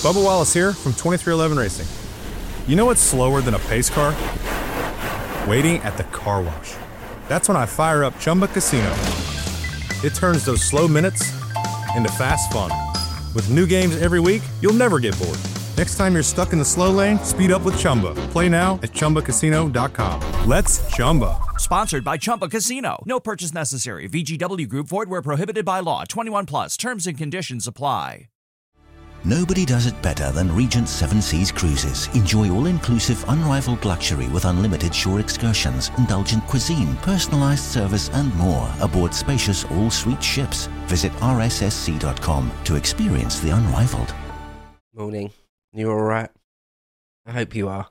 Bubba Wallace here from 2311 Racing. You know what's slower than a pace car? Waiting at the car wash. That's when I fire up Chumba Casino. It turns those slow minutes into fast fun. With new games every week, you'll never get bored. Next time you're stuck in the slow lane, speed up with Chumba. Play now at ChumbaCasino.com. Let's Chumba. Sponsored by Chumba Casino. No purchase necessary. VGW Group. Void where prohibited by law. 21 plus. Terms and conditions apply. Nobody does it better than Regent Seven Seas Cruises. Enjoy all-inclusive, unrivaled luxury with unlimited shore excursions, indulgent cuisine, personalized service, and more aboard spacious all-suite ships. Visit rssc.com to experience the unrivaled. Morning. You all right? I hope you are.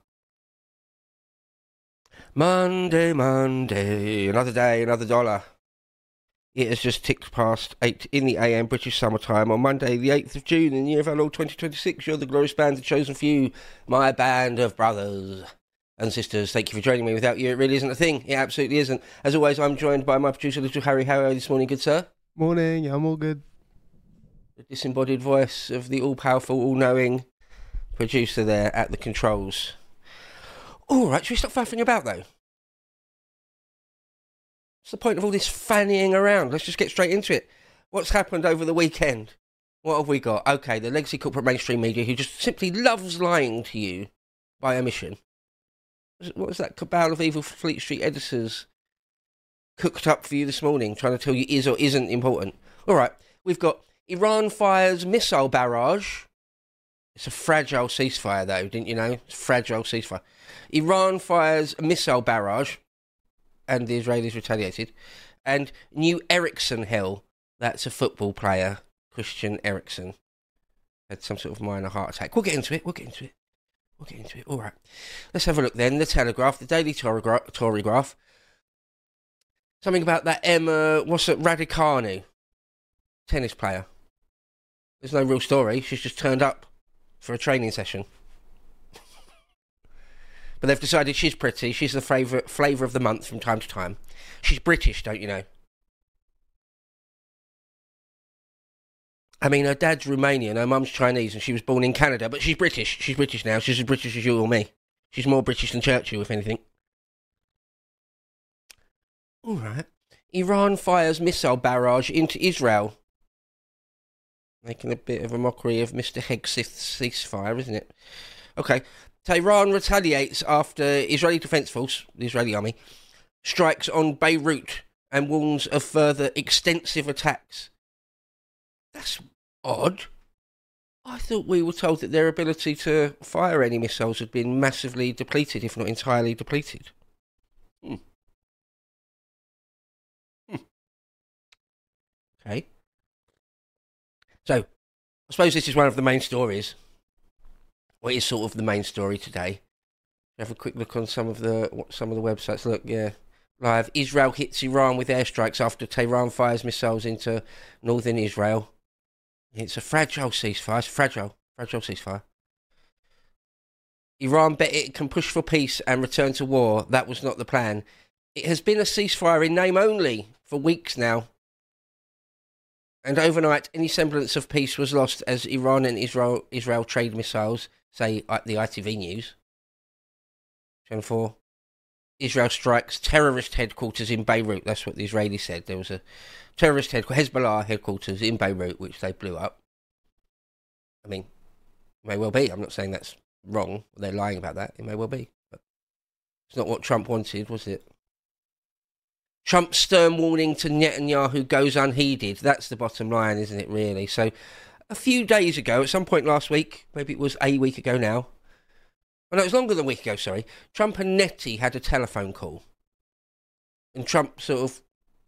Monday, another day, another dollar. It has just ticked past 8 in the AM British summertime on Monday, the 8th of June, in the year of our Lord 2026. You're the glorious band, the chosen few, my band of brothers and sisters. Thank you for joining me. Without you, it really isn't a thing. It absolutely isn't. As always, I'm joined by my producer, Little Harry. How are you this morning, good sir? Morning, yeah, I'm all good. The disembodied voice of the all-powerful, all-knowing producer there at the controls. All right, should we stop faffing about, though? What's the point of all this fannying around? Let's just get straight into it. What's happened over the weekend? What have we got? Okay, the legacy corporate mainstream media who just simply loves lying to you by omission. What was that cabal of evil Fleet Street editors cooked up for you this morning, trying to tell you is or isn't important? All right, we've got Iran fires missile barrage. It's a fragile ceasefire, though, didn't you know? It's a fragile ceasefire. Iran fires a missile barrage, and the Israelis retaliated. And new Eriksen hell, that's a football player, Christian Eriksen, had some sort of minor heart attack. We'll get into it. All right. Let's have a look then. The Telegraph, the Daily Torygraph. Something about that Emma, Raducanu, tennis player. There's no real story. She's just turned up for a training session. But they've decided she's pretty. She's the flavour of the month from time to time. She's British, don't you know? I mean, her dad's Romanian, her mum's Chinese, and she was born in Canada, but she's British. She's British now. She's as British as you or me. She's more British than Churchill, if anything. All right. Iran fires missile barrage into Israel. Making a bit of a mockery of Mr. Hegseth's ceasefire, isn't it? Okay. Tehran retaliates after Israeli Defence Force, the Israeli army, strikes on Beirut and warns of further extensive attacks. That's odd. I thought we were told that their ability to fire any missiles had been massively depleted, if not entirely depleted. Okay. So, I suppose this is one of the main stories. What is sort of the main story today? Have a quick look on some of the websites. Look, yeah, live. Israel hits Iran with airstrikes after Tehran fires missiles into northern Israel. It's a fragile ceasefire. It's a fragile ceasefire. Iran bet it can push for peace and return to war. That was not the plan. It has been a ceasefire in name only for weeks now. And overnight, any semblance of peace was lost as Iran and Israel trade missiles. Say, the ITV News. Channel 4. Israel strikes terrorist headquarters in Beirut. That's what the Israelis said. There was a terrorist Hezbollah headquarters in Beirut, which they blew up. I mean, it may well be. I'm not saying that's wrong. They're lying about that. It may well be. But it's not what Trump wanted, was it? Trump's stern warning to Netanyahu goes unheeded. That's the bottom line, isn't it, really? So, a few days ago, at some point last week, maybe it was a week ago now. Oh, no, it was longer than a week ago, sorry. Trump and Nettie had a telephone call. And Trump sort of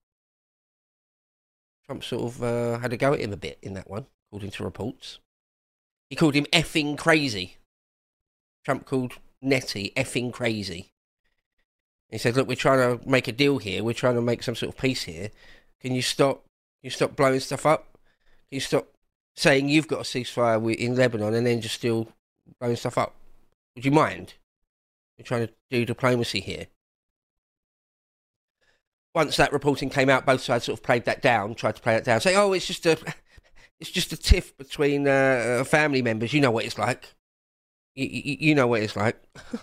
had a go at him a bit in that one, according to reports. He called him effing crazy. Trump called Nettie effing crazy. He said, look, we're trying to make a deal here. We're trying to make some sort of peace here. Can you stop blowing stuff up? Can you stop saying you've got a ceasefire in Lebanon and then just still blowing stuff up? Would you mind? We're trying to do diplomacy here. Once that reporting came out, both sides sort of tried to play that down, saying, oh, it's just It's just a tiff between family members. You know what it's like. You know what it's like.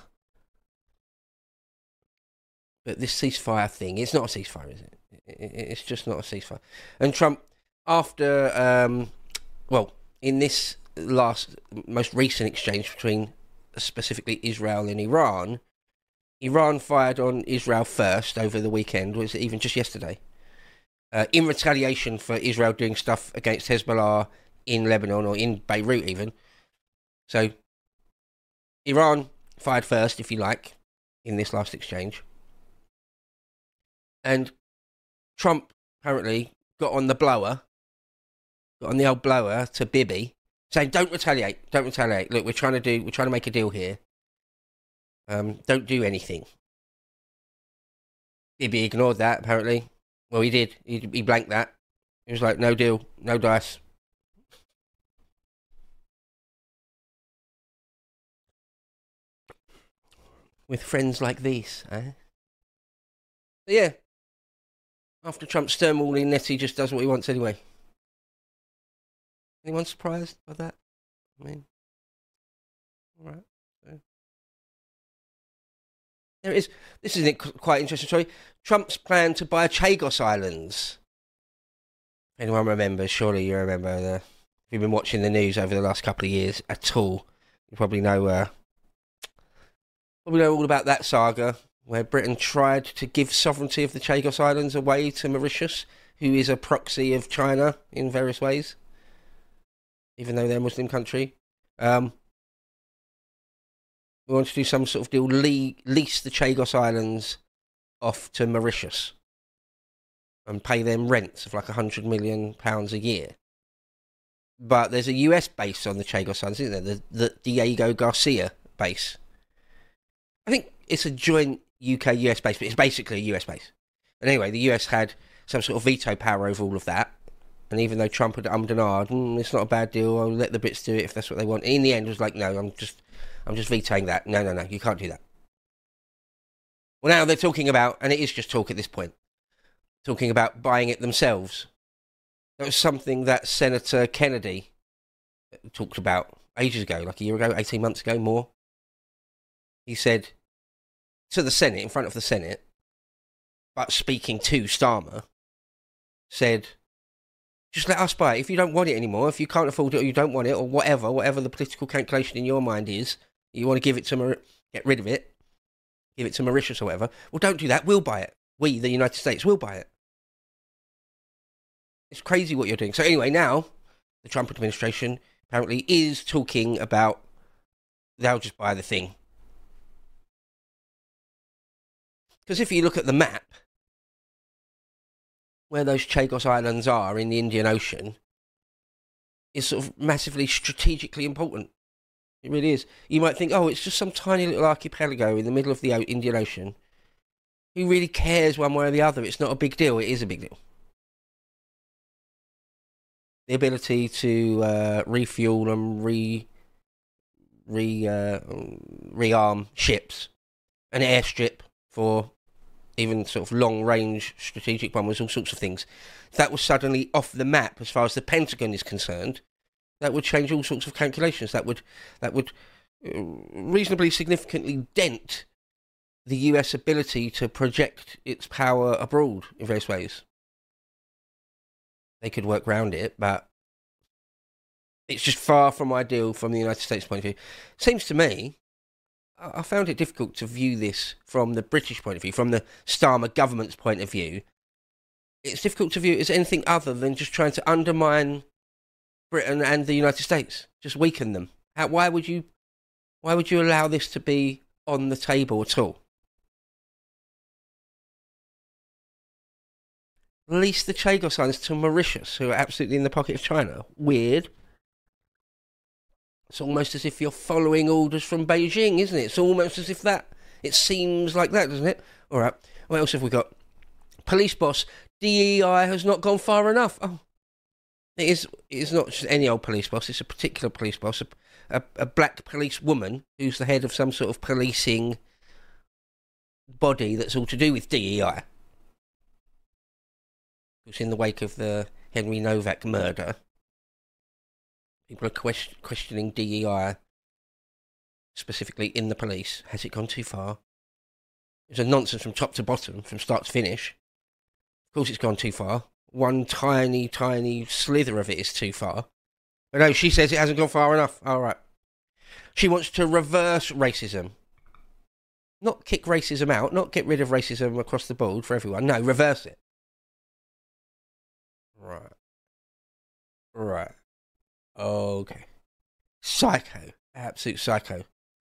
But this ceasefire thing, it's not a ceasefire, is it? It's just not a ceasefire. And Trump, after, in this most recent exchange between specifically Israel and Iran, Iran fired on Israel first over the weekend, was it even just yesterday? In retaliation for Israel doing stuff against Hezbollah in Lebanon or in Beirut even. So, Iran fired first, if you like, in this last exchange. And Trump apparently got on the old blower to Bibi, saying, don't retaliate. Look, we're trying to make a deal here. Don't do anything. Bibi ignored that, apparently. Well, he did. He blanked that. He was like, no deal, no dice. With friends like these, eh? But yeah. After Trump's stonewalling, Nettie just does what he wants anyway. Anyone surprised by that? I mean, all right. So. There it is. This is quite interesting story. Trump's plan to buy Chagos Islands. Anyone remembers? Surely you remember. If you've been watching the news over the last couple of years at all, you probably know all about that saga where Britain tried to give sovereignty of the Chagos Islands away to Mauritius, who is a proxy of China in various ways, even though they're a Muslim country. We want to do some sort of deal, lease the Chagos Islands off to Mauritius and pay them rents of like £100 million a year. But there's a US base on the Chagos Islands, isn't there? The Diego Garcia base. I think it's a joint UK-US base, but it's basically a US base. And anyway, the US had some sort of veto power over all of that. And even though Trump had ummed and ahed, it's not a bad deal, I'll let the Brits do it if that's what they want. In the end, it was like, no, I'm just vetoing that. No, you can't do that. Well, now they're talking about, and it is just talk at this point, talking about buying it themselves. That was something that Senator Kennedy talked about ages ago, like a year ago, 18 months ago, more. He said to the Senate, in front of the Senate, but speaking to Starmer, said, just let us buy it. If you don't want it anymore, if you can't afford it or you don't want it or whatever the political calculation in your mind is, you want to give it to get rid of it, give it to Mauritius or whatever, well, don't do that. We'll buy it. We, the United States, will buy it. It's crazy what you're doing. So anyway, now the Trump administration apparently is talking about they'll just buy the thing. Because if you look at the map, where those Chagos Islands are in the Indian Ocean, is sort of massively strategically important. It really is. You might think, oh, it's just some tiny little archipelago in the middle of the Indian Ocean. Who really cares one way or the other? It's not a big deal. It is a big deal. The ability to refuel and rearm ships, an airstrip for even sort of long-range strategic bombers, all sorts of things. If that was suddenly off the map as far as the Pentagon is concerned, that would change all sorts of calculations. That would reasonably significantly dent the US ability to project its power abroad in various ways. They could work around it, but it's just far from ideal from the United States point of view. Seems to me, I found it difficult to view this from the British point of view, from the Starmer government's point of view. It's difficult to view it as anything other than just trying to undermine Britain and the United States, just weaken them. Why would you allow this to be on the table at all? Lease the Chagos Islands to Mauritius, who are absolutely in the pocket of China. Weird. It's almost as if you're following orders from Beijing, isn't it? It's almost as if it seems like that, doesn't it? All right, what else have we got? Police boss, DEI has not gone far enough. Oh, it is not just any old police boss, it's a particular police boss, a black police woman who's the head of some sort of policing body that's all to do with DEI. Who's in the wake of the Henry Novak murder. People are questioning DEI, specifically in the police. Has it gone too far? It's a nonsense from top to bottom, from start to finish. Of course it's gone too far. One tiny, tiny slither of it is too far. But no, she says it hasn't gone far enough. All right. She wants to reverse racism. Not kick racism out, not get rid of racism across the board for everyone. No, reverse it. Right. Okay. Psycho. Absolute psycho.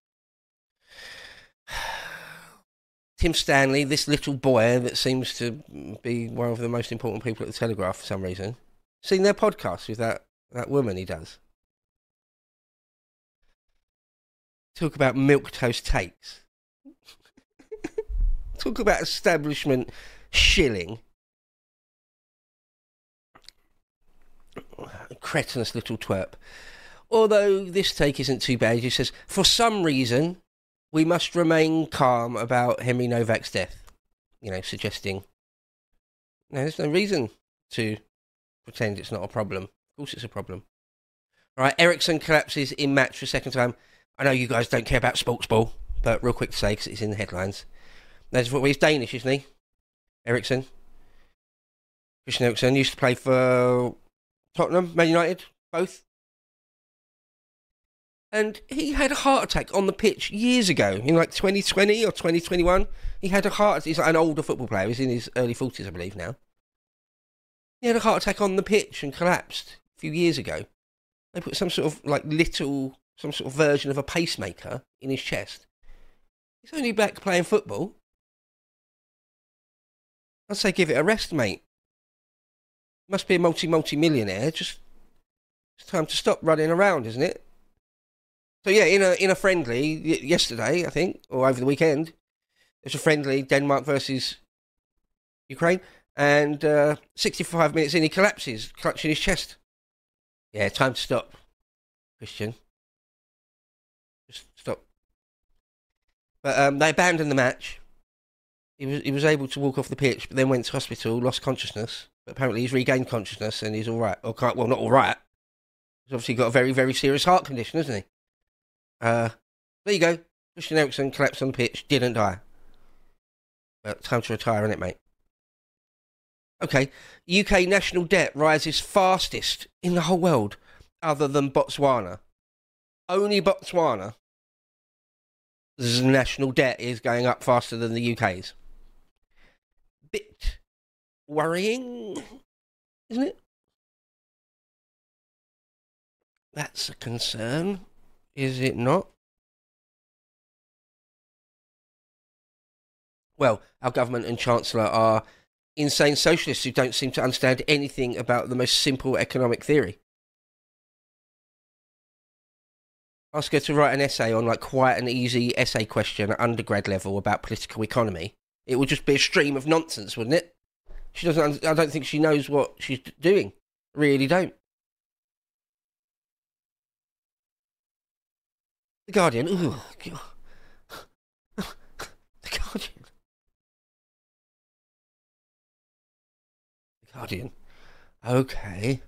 Tim Stanley, this little boy that seems to be one of the most important people at the Telegraph for some reason. Seen their podcast with that woman he does. Talk about milquetoast takes. Talk about establishment shilling. Cretinous little twerp. Although this take isn't too bad, he says, for some reason, we must remain calm about Henry Novak's death. You know, suggesting, no, there's no reason to pretend it's not a problem. Of course it's a problem. All right, Ericsson collapses in match for a second time. I know you guys don't care about sports ball, but real quick to say, because it's in the headlines. He's Danish, isn't he? Ericsson. Christian Eriksen used to play for Tottenham, Man United, both. And he had a heart attack on the pitch years ago, in like 2020 or 2021. He had a heart attack. He's like an older football player. He's in his early 40s, I believe, now. He had a heart attack on the pitch and collapsed a few years ago. They put some sort of some sort of version of a pacemaker in his chest. He's only back playing football. I'd say give it a rest, mate. Must be a multi-millionaire. It's time to stop running around, isn't it? So yeah, in a friendly yesterday, I think, or over the weekend, there's a friendly Denmark versus Ukraine, and 65 minutes in, he collapses, clutching his chest. Yeah, time to stop, Christian. Just stop. But they abandoned the match. He was able to walk off the pitch, but then went to hospital, lost consciousness. But apparently he's regained consciousness and he's all right. Well, not all right. He's obviously got a very, very serious heart condition, hasn't he? There you go. Christian Eriksen collapsed on the pitch, didn't die. But time to retire, isn't it, mate? Okay, UK national debt rises fastest in the whole world, other than Botswana. Only Botswana's national debt is going up faster than the UK's. Bit worrying, isn't it? That's a concern, is it not? Well, our government and Chancellor are insane socialists who don't seem to understand anything about the most simple economic theory. Ask her to write an essay on like quite an easy essay question at undergrad level about political economy. It would just be a stream of nonsense, wouldn't it? She doesn't. I don't think she knows what she's doing. Really don't. The Guardian. Ooh, God. The Guardian. The Guardian. Okay.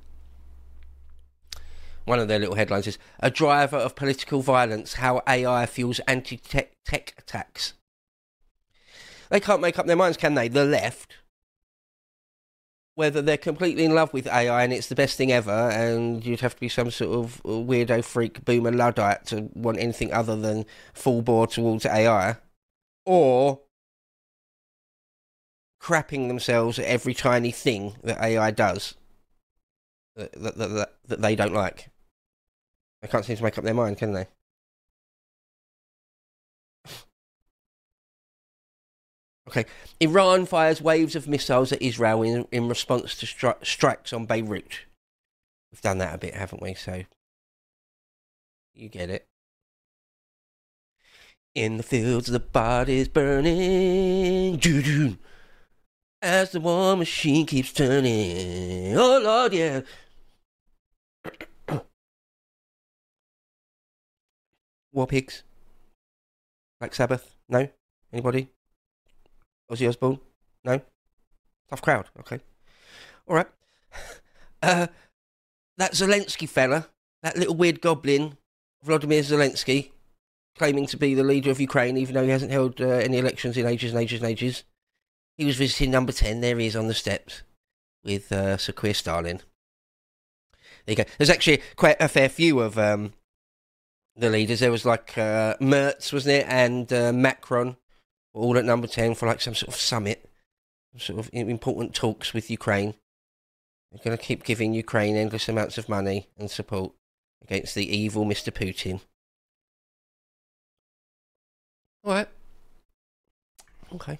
One of their little headlines is, a driver of political violence, how AI fuels anti-tech attacks. They can't make up their minds, can they? The left. Whether they're completely in love with AI and it's the best thing ever, and you'd have to be some sort of weirdo freak boomer Luddite to want anything other than full bore towards AI, or crapping themselves at every tiny thing that AI does that they don't like. They can't seem to make up their mind, can they? Okay, Iran fires waves of missiles at Israel in response to strikes on Beirut. We've done that a bit, haven't we? So, you get it. In the fields, the body's burning. Doo-doo. As the war machine keeps turning. Oh, Lord, yeah. War Pigs? Black Sabbath? No? Anybody? Ozzy Osbourne? No? Tough crowd. Okay. All right. That Zelensky fella, that little weird goblin, Vladimir Zelensky, claiming to be the leader of Ukraine, even though he hasn't held any elections in ages and ages and ages. He was visiting number 10. There he is on the steps with Sir Keir Stalin. There you go. There's actually quite a fair few of the leaders. There was like Merz, wasn't it, and Macron, all at number 10 for like some sort of summit, some sort of important talks with Ukraine. They're going to keep giving Ukraine endless amounts of money and support against the evil Mr. Putin. All right. Okay.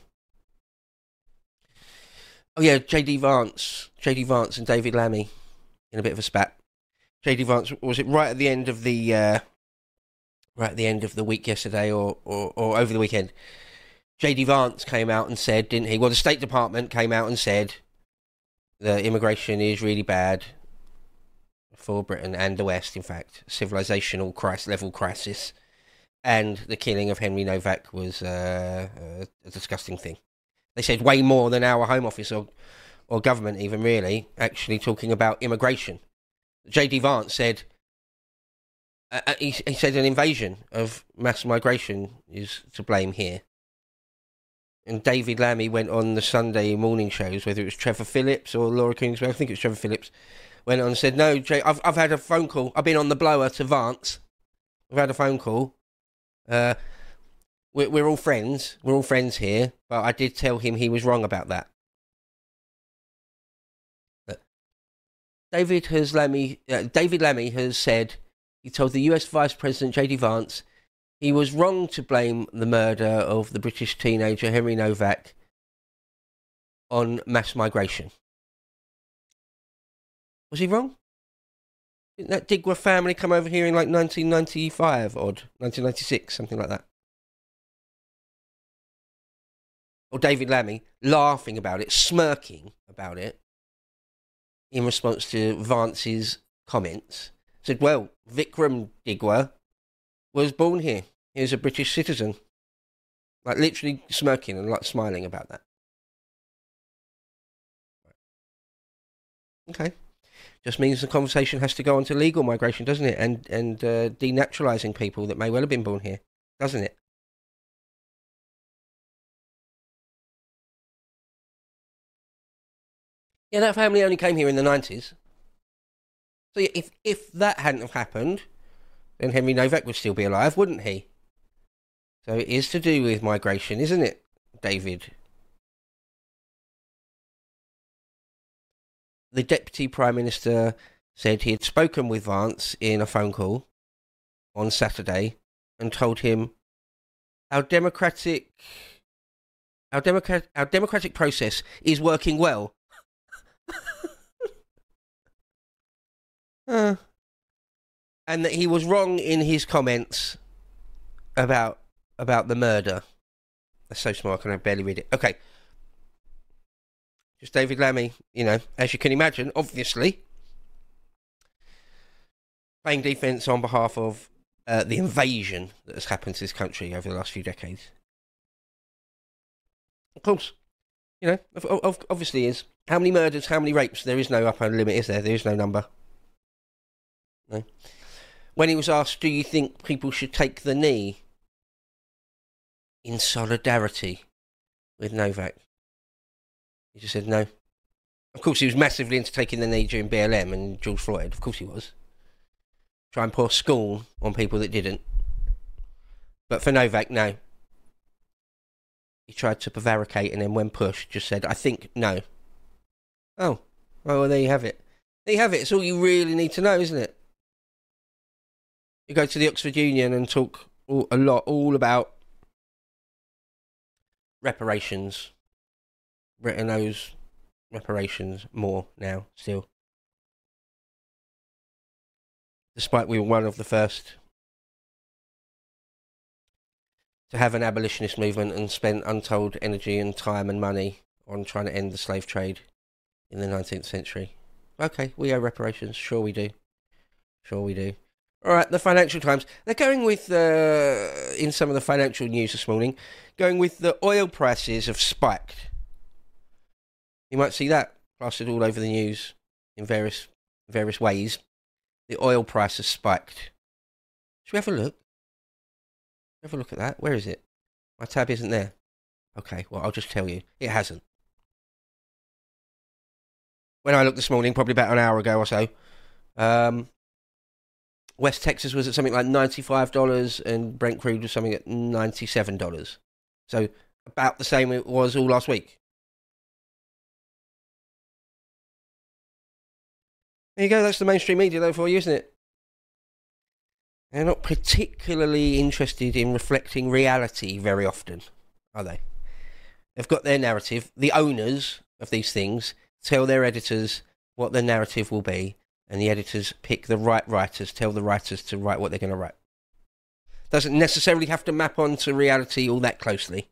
Oh yeah, JD Vance and David Lammy in a bit of a spat. JD Vance, was it right at the end of the week yesterday, or over the weekend? JD Vance came out and said, didn't he? Well, the State Department came out and said that immigration is really bad for Britain and the West. In fact, civilizational level crisis, and the killing of Henry Novak was a disgusting thing. They said way more than our Home Office or government even, really, actually talking about immigration. JD Vance said, he said an invasion of mass migration is to blame here. And David Lammy went on the Sunday morning shows, whether it was Trevor Phillips or Laura Kingswell, I think it was Trevor Phillips, went on and said, no, Jay, I've had a phone call. I've been on the blower to Vance. I've had a phone call. We're all friends. We're all friends here. But I did tell him he was wrong about that. David Lammy has said he told the US Vice President JD Vance he was wrong to blame the murder of the British teenager Henry Novak on mass migration. Was he wrong? Didn't that Digwa family come over here in like 1995 odd? 1996, something like that? Or David Lammy laughing about it, smirking about it, in response to Vance's comments, said, well, Vikram Digwa was born here. He was a British citizen. Like, literally smirking and, like, smiling about that. Okay. Just means the conversation has to go on to legal migration, doesn't it? And denaturalising people that may well have been born here, doesn't it? Yeah, that family only came here in the 90s. So if that hadn't have happened, then Henry Novak would still be alive, wouldn't he? So it is to do with migration, isn't it, David? The Deputy Prime Minister said he had spoken with Vance in a phone call on Saturday and told him our democratic process is working well. And that he was wrong in his comments about the murder. That's so small I can barely read it. Okay. Just David Lammy, you know, as you can imagine, obviously, playing defence on behalf of the invasion that has happened to this country over the last few decades. Of course, you know, obviously is. How many murders, how many rapes? There is no upper limit, is there? There is no number. No. When he was asked, do you think people should take the knee in solidarity with Novak, he just said no. Of course, he was massively into taking the knee during BLM and George Floyd. Of course he was. Try and pour scorn on people that didn't. But for Novak, no. He tried to prevaricate and then when pushed, just said, I think no. Oh, well, there you have it. There you have it. It's all you really need to know, isn't it? You go to the Oxford Union and talk all about reparations. Britain owes reparations more now, still. Despite we were one of the first to have an abolitionist movement and spent untold energy and time and money on trying to end the slave trade in the 19th century. Okay, we owe reparations. Sure we do. Sure we do. All right, the Financial Times. They're going with, in some of the financial news this morning, going with the oil prices have spiked. You might see that plastered all over the news in various ways. the oil price has spiked. Should we have a look? Have a look at that. Where is it? My tab isn't there. Okay, well, I'll just tell you. It hasn't. When I looked this morning, probably about an hour ago or so, West Texas was at something like $95 and Brent crude was something at $97. So about the same it was all last week. There you go, that's the mainstream media though for you, isn't it? They're not particularly interested in reflecting reality very often, are they? They've got their narrative. The owners of these things tell their editors what the narrative will be, and the editors pick the right writers, tell the writers to write what they're going to write. Doesn't necessarily have to map onto reality all that closely.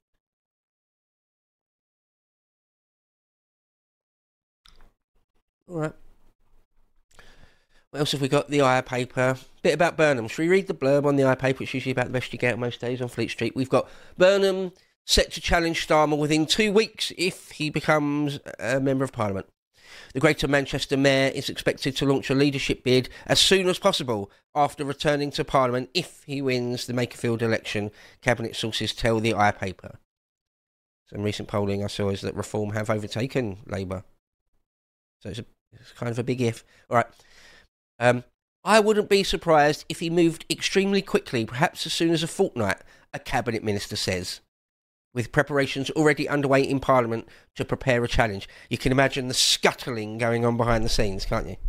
All right. What else have we got? The Eye paper. Bit about Burnham. Should we read the blurb on the Eye paper? It's usually about the best you get most days on Fleet Street. We've got Burnham set to challenge Starmer within 2 weeks if he becomes a Member of Parliament. The Greater Manchester Mayor is expected to launch a leadership bid as soon as possible after returning to Parliament if he wins the Makerfield election, Cabinet sources tell the Eye paper. Some recent polling I saw is that Reform have overtaken Labour. So it's kind of a big if. All right. I wouldn't be surprised if he moved extremely quickly, perhaps as soon as a fortnight, a Cabinet Minister says, with preparations already underway in Parliament to prepare a challenge. You can imagine the scuttling going on behind the scenes, can't you?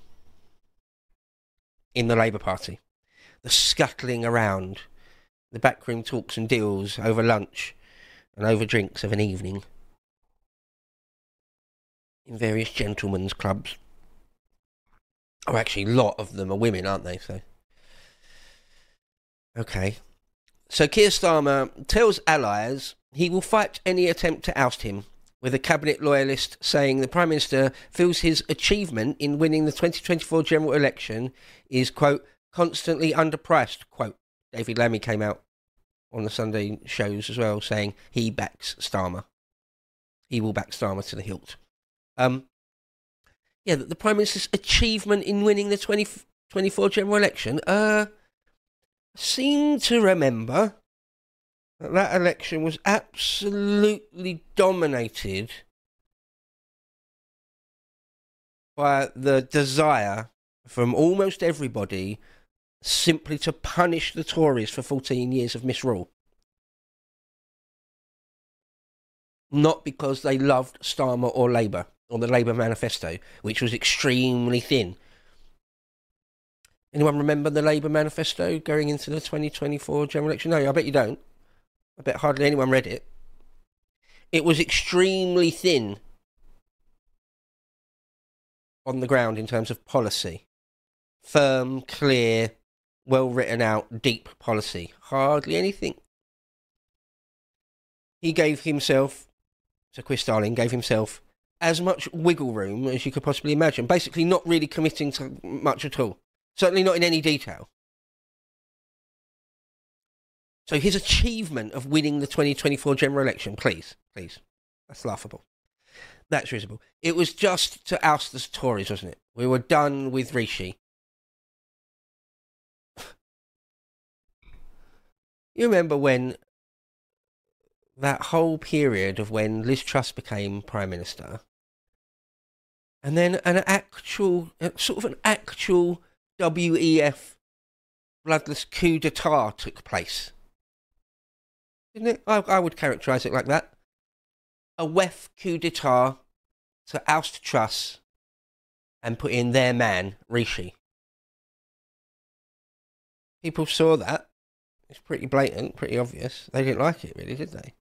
In the Labour Party. The scuttling around, the backroom talks and deals over lunch and over drinks of an evening in various gentlemen's clubs. Oh, actually, a lot of them are women, aren't they? So, okay. So Keir Starmer tells allies he will fight any attempt to oust him, with a Cabinet loyalist saying the Prime Minister feels his achievement in winning the 2024 general election is, quote, constantly underpriced, quote. David Lammy came out on the Sunday shows as well, saying he backs Starmer. He will back Starmer to the hilt. Yeah, the Prime Minister's achievement in winning the 2024 general election, seem to remember that election was absolutely dominated by the desire from almost everybody simply to punish the Tories for 14 years of misrule. Not because they loved Starmer or Labour, or the Labour manifesto, which was extremely thin. Anyone remember the Labour manifesto going into the 2024 general election? No, I bet you don't. I bet hardly anyone read it. It was extremely thin on the ground in terms of policy. Firm, clear, well written out, deep policy. Hardly anything. He gave himself, Sir Keir Starmer gave himself as much wiggle room as you could possibly imagine. Basically not really committing to much at all. Certainly not in any detail. So his achievement of winning the 2024 general election, please, that's laughable. That's risible. It was just to oust the Tories, wasn't it? We were done with Rishi. You remember when that whole period of when Liz Truss became Prime Minister, and then an actual WEF bloodless coup d'etat took place. Didn't it? I would characterise it like that. A WEF coup d'etat to oust Truss and put in their man, Rishi. People saw that. It's pretty blatant, pretty obvious. They didn't like it, really, did they?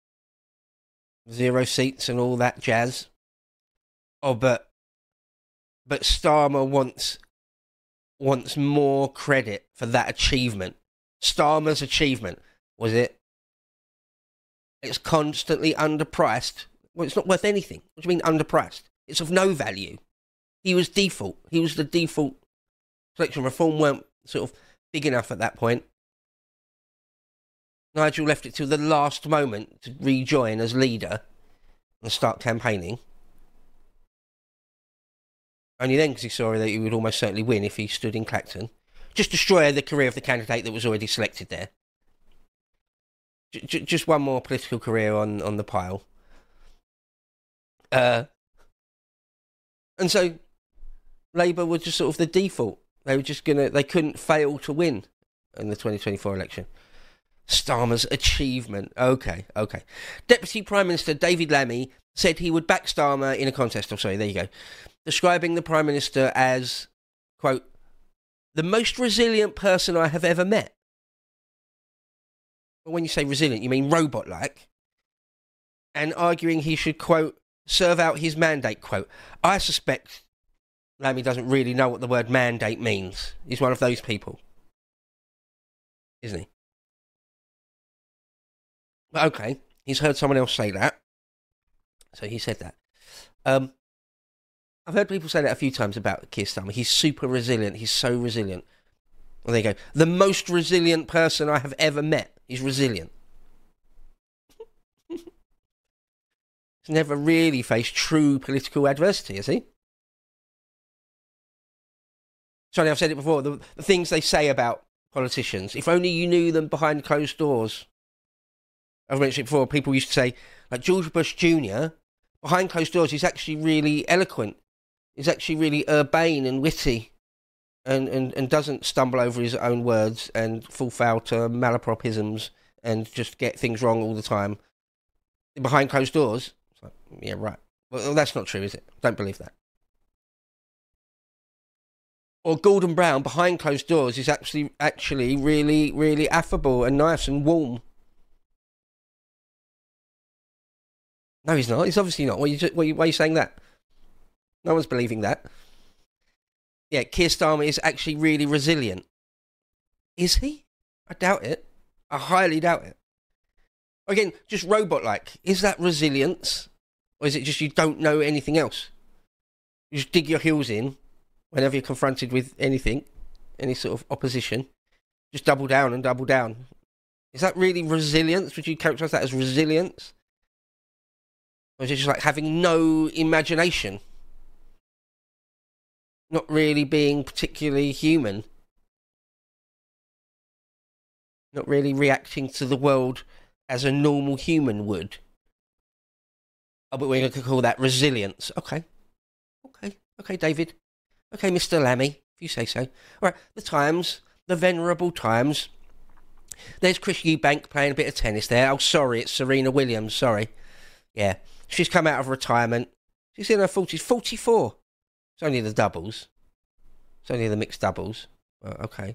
0 seats and all that jazz. Oh, but Starmer wants more credit for that achievement. Starmer's achievement, was it? It's constantly underpriced. Well, it's not worth anything. What do you mean underpriced? It's of no value. He was default. He was the default selection. Reform weren't sort of big enough at that point. Nigel left it till the last moment to rejoin as leader and start campaigning. Only then, because he saw that he would almost certainly win if he stood in Clacton. Just destroy the career of the candidate that was already selected there. Just one more political career on the pile. And so Labour were just sort of the default. They were just they couldn't fail to win in the 2024 election. Starmer's achievement. Okay. Deputy Prime Minister David Lammy said he would back Starmer in a contest. Oh, sorry, there you go. Describing the Prime Minister as, quote, the most resilient person I have ever met. Well, when you say resilient, you mean robot-like. And arguing he should, quote, serve out his mandate, quote. I suspect Lammy doesn't really know what the word mandate means. He's one of those people. Isn't he? But okay, he's heard someone else say that. So he said that. I've heard people say that a few times about Keir Starmer. He's super resilient. He's so resilient. Well, there you go. The most resilient person I have ever met is resilient. He's never really faced true political adversity, has he? Sorry, I've said it before. The things they say about politicians, if only you knew them behind closed doors. I've mentioned it before. People used to say, like George Bush Jr., behind closed doors, he's actually really eloquent. He's actually really urbane and witty and doesn't stumble over his own words and fall foul to malapropisms and just get things wrong all the time. Behind closed doors, it's like, yeah, right. Well, that's not true, is it? Don't believe that. Or Gordon Brown, behind closed doors, is actually really, really affable and nice and warm. No, he's not. He's obviously not. Why are you saying that? No one's believing that. Yeah, Keir Starmer is actually really resilient. Is he? I doubt it. I highly doubt it. Again, just robot-like. Is that resilience? Or is it just you don't know anything else? You just dig your heels in whenever you're confronted with anything, any sort of opposition. Just double down and double down. Is that really resilience? Would you characterise that as resilience? Or is it just like having no imagination? Not really being particularly human? Not really reacting to the world as a normal human would? Oh, but we're going to call that resilience. Okay, David. Okay, Mr. Lammy, if you say so. All right, the Times, the venerable Times. There's Chris Eubank playing a bit of tennis there. Oh, sorry, it's Serena Williams, sorry. Yeah, she's come out of retirement. She's in her 40s, 44. It's only the doubles. It's only the mixed doubles. Okay.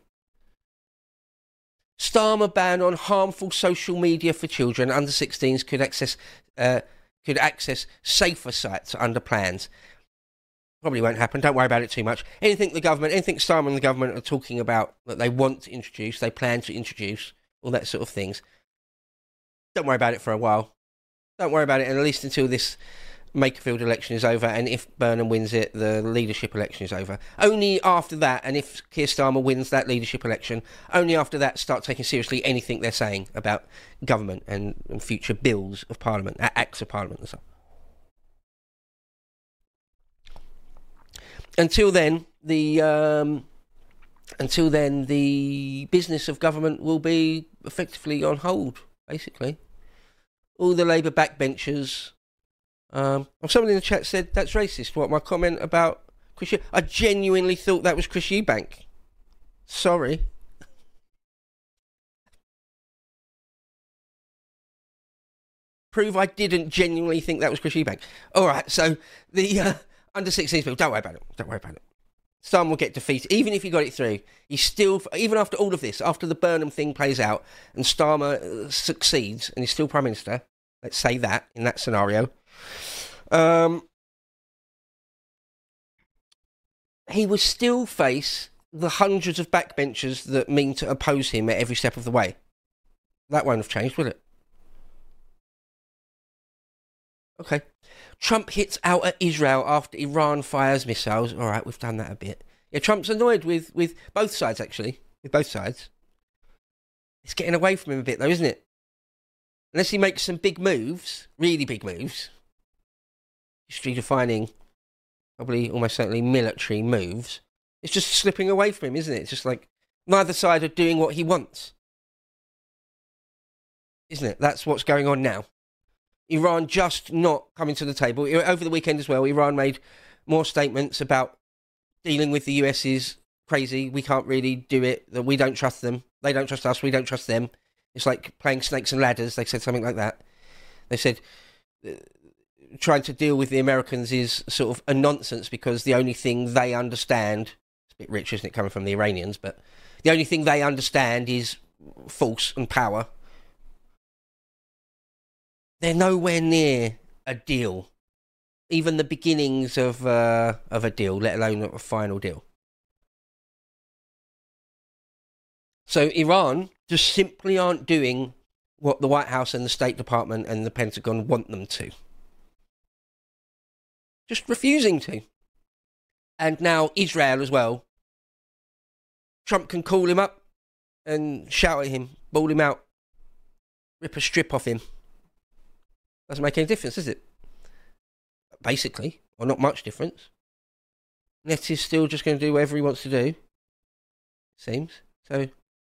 Starmer ban on harmful social media for children under 16s could access safer sites under plans. Probably won't happen. Don't worry about it too much. Anything Starmer and the government are talking about that they want to introduce, they plan to introduce, all that sort of things. Don't worry about it for a while. Don't worry about it, at least until this Makerfield election is over, and if Burnham wins it, the leadership election is over. Only after that, and if Keir Starmer wins that leadership election, only after that start taking seriously anything they're saying about government and future bills of Parliament, acts of Parliament and so on. Until then, the business of government will be effectively on hold, basically. All the Labour backbenchers. Someone in the chat said that's racist. What, my comment about Chris? I genuinely thought that was Chris Eubank. Sorry. Prove I didn't genuinely think that was Chris Eubank. All right, so the under 16s people, don't worry about it. Don't worry about it. Starmer will get defeated, even if he got it through. He's still, even after all of this, after the Burnham thing plays out, and Starmer succeeds, and he's still Prime Minister. Let's say that in that scenario. He will still face the hundreds of backbenchers that mean to oppose him at every step of the way. That won't have changed, will it? Okay. Trump hits out at Israel after Iran fires missiles. All right, we've done that a bit. Yeah, Trump's annoyed with both sides, actually. With both sides. It's getting away from him a bit, though, isn't it? Unless he makes some big moves, really big moves, history-defining probably almost certainly military moves, it's just slipping away from him, isn't it? It's just like neither side are doing what he wants. Isn't it? That's what's going on now. Iran just not coming to the table. Over the weekend as well, Iran made more statements about dealing with the US is crazy. We can't really do it. That we don't trust them. They don't trust us. We don't trust them. It's like playing snakes and ladders. They said something like that. They said trying to deal with the Americans is sort of a nonsense because the only thing they understand, it's a bit rich, isn't it, coming from the Iranians, but the only thing they understand is force and power. They're nowhere near a deal. Even the beginnings of a deal, let alone a final deal. So Iran just simply aren't doing what the White House and the State Department and the Pentagon want them to. Just refusing to. And now Israel as well. Trump can call him up and shout at him, bawl him out, rip a strip off him. Doesn't make any difference, does it? Basically, or not much difference. Net is still just going to do whatever he wants to do. It seems. So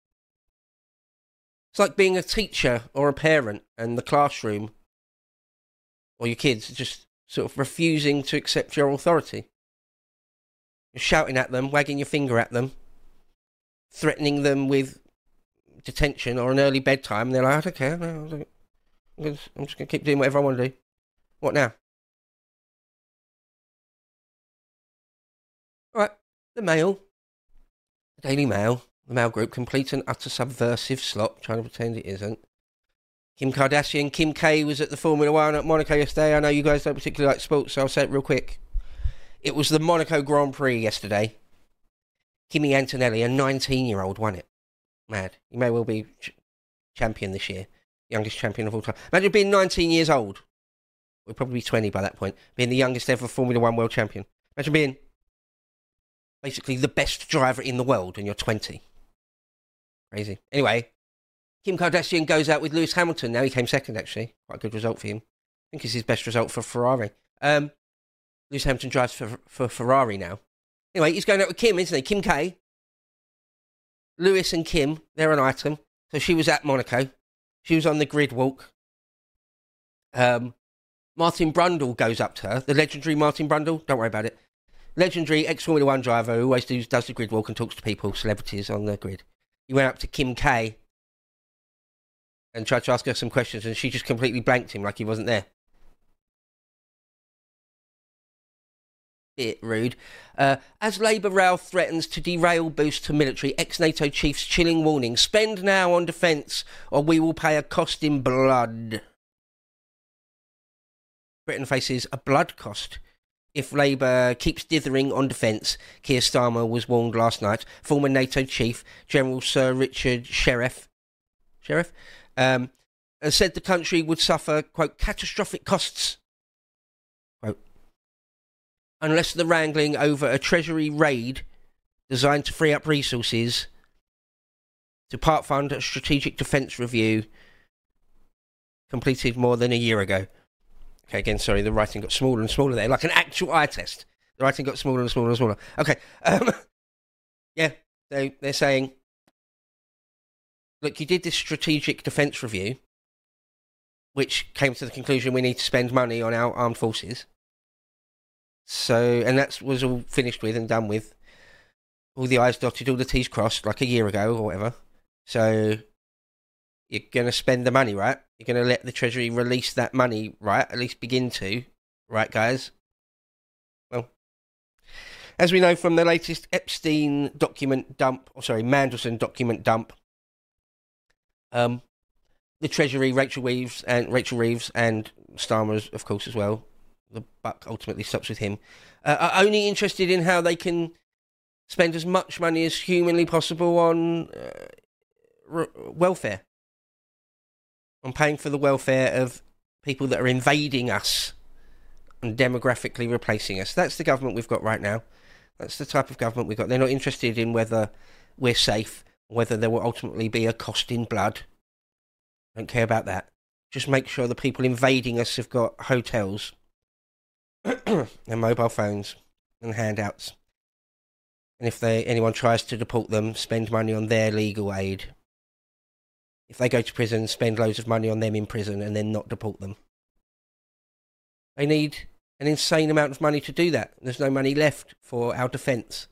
it's like being a teacher or a parent and the classroom or your kids just sort of refusing to accept your authority. You're shouting at them, wagging your finger at them, threatening them with detention or an early bedtime. And they're like, I don't care. No, I'm just going to keep doing whatever I want to do. What now? Right, the Mail, the Daily Mail, the Mail Group, complete and utter subversive slop, trying to pretend it isn't. Kim Kardashian, Kim K was at the Formula 1 at Monaco yesterday. I know you guys don't particularly like sports, so I'll say it real quick. It was the Monaco Grand Prix yesterday. Kimi Antonelli, a 19-year-old, won it. Mad. He may well be champion this year. Youngest champion of all time. Imagine being 19 years old. We'll probably be 20 by that point. Being the youngest ever Formula 1 world champion. Imagine being basically the best driver in the world and you're 20. Crazy. Anyway, Kim Kardashian goes out with Lewis Hamilton. Now he came second, actually. Quite a good result for him. I think it's his best result for Ferrari. Lewis Hamilton drives for Ferrari now. Anyway, he's going out with Kim, isn't he? Kim K. Lewis and Kim, they're an item. So she was at Monaco. She was on the grid walk. Martin Brundle goes up to her. The legendary Martin Brundle. Don't worry about it. Legendary ex-Formula 1 driver who always does the grid walk and talks to people, celebrities on the grid. He went up to Kim K and tried to ask her some questions and she just completely blanked him like he wasn't there. Bit rude. As Labour row threatens to derail boost to military, ex-NATO chief's chilling warning. Spend now on defence or we will pay a cost in blood. Britain faces a blood cost if Labour keeps dithering on defence. Keir Starmer was warned last night. Former NATO chief, General Sir Richard Sheriff, said the country would suffer, quote, catastrophic costs, quote, unless the wrangling over a Treasury raid designed to free up resources to part fund a strategic defence review completed more than a year ago. Okay, again, sorry, the writing got smaller and smaller there, like an actual eye test. The writing got smaller and smaller and smaller. Okay, yeah, they're saying, look, you did this strategic defence review, which came to the conclusion we need to spend money on our armed forces. So, and that was all finished with and done with. All the I's dotted, all the T's crossed, like a year ago or whatever. So, you're going to spend the money, right? You're going to let the Treasury release that money, right? At least begin to, right, guys? Well, as we know from the latest Epstein document dump, Mandelson document dump, the Treasury, Rachel Reeves and Starmer, of course, as well, the buck ultimately stops with him, are only interested in how they can spend as much money as humanly possible on welfare, on paying for the welfare of people that are invading us and demographically replacing us. That's the government we've got right now. That's the type of government we've got. They're not interested in whether we're safe, whether there will ultimately be a cost in blood. Don't care about that. Just make sure the people invading us have got hotels and mobile phones and handouts. And if anyone tries to deport them, spend money on their legal aid. If they go to prison, spend loads of money on them in prison and then not deport them. They need an insane amount of money to do that. There's no money left for our defence.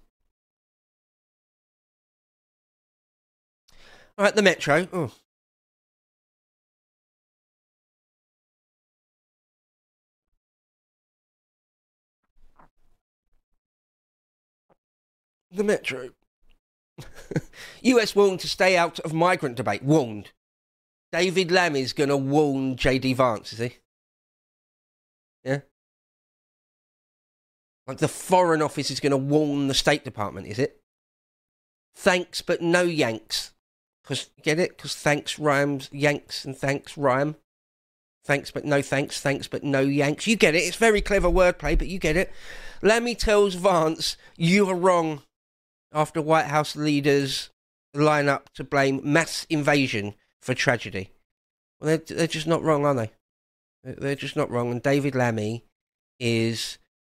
All right, the Metro. Oh. The Metro. US warned to stay out of migrant debate. Warned. David Lammy's going to warn J.D. Vance, is he? Yeah? Like the Foreign Office is going to warn the State Department, is it? Thanks, but no yanks. Because, get it? Because thanks rhymes, yanks and thanks rhyme. Thanks, but no thanks, thanks, but no yanks. You get it. It's very clever wordplay, but you get it. Lammy tells Vance, you are wrong, after White House leaders line up to blame mass invasion for tragedy. Well, they're just not wrong, are they? They're just not wrong. And David Lammy is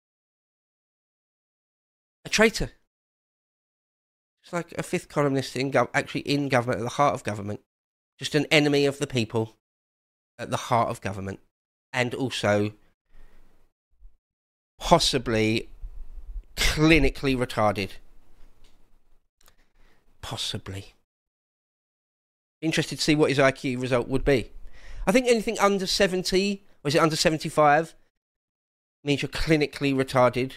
a traitor. It's like a fifth columnist actually in government, at the heart of government. Just an enemy of the people at the heart of government. And also possibly clinically retarded. Possibly. Interested to see what his IQ result would be. I think anything under 70, or is it under 75, means you're clinically retarded.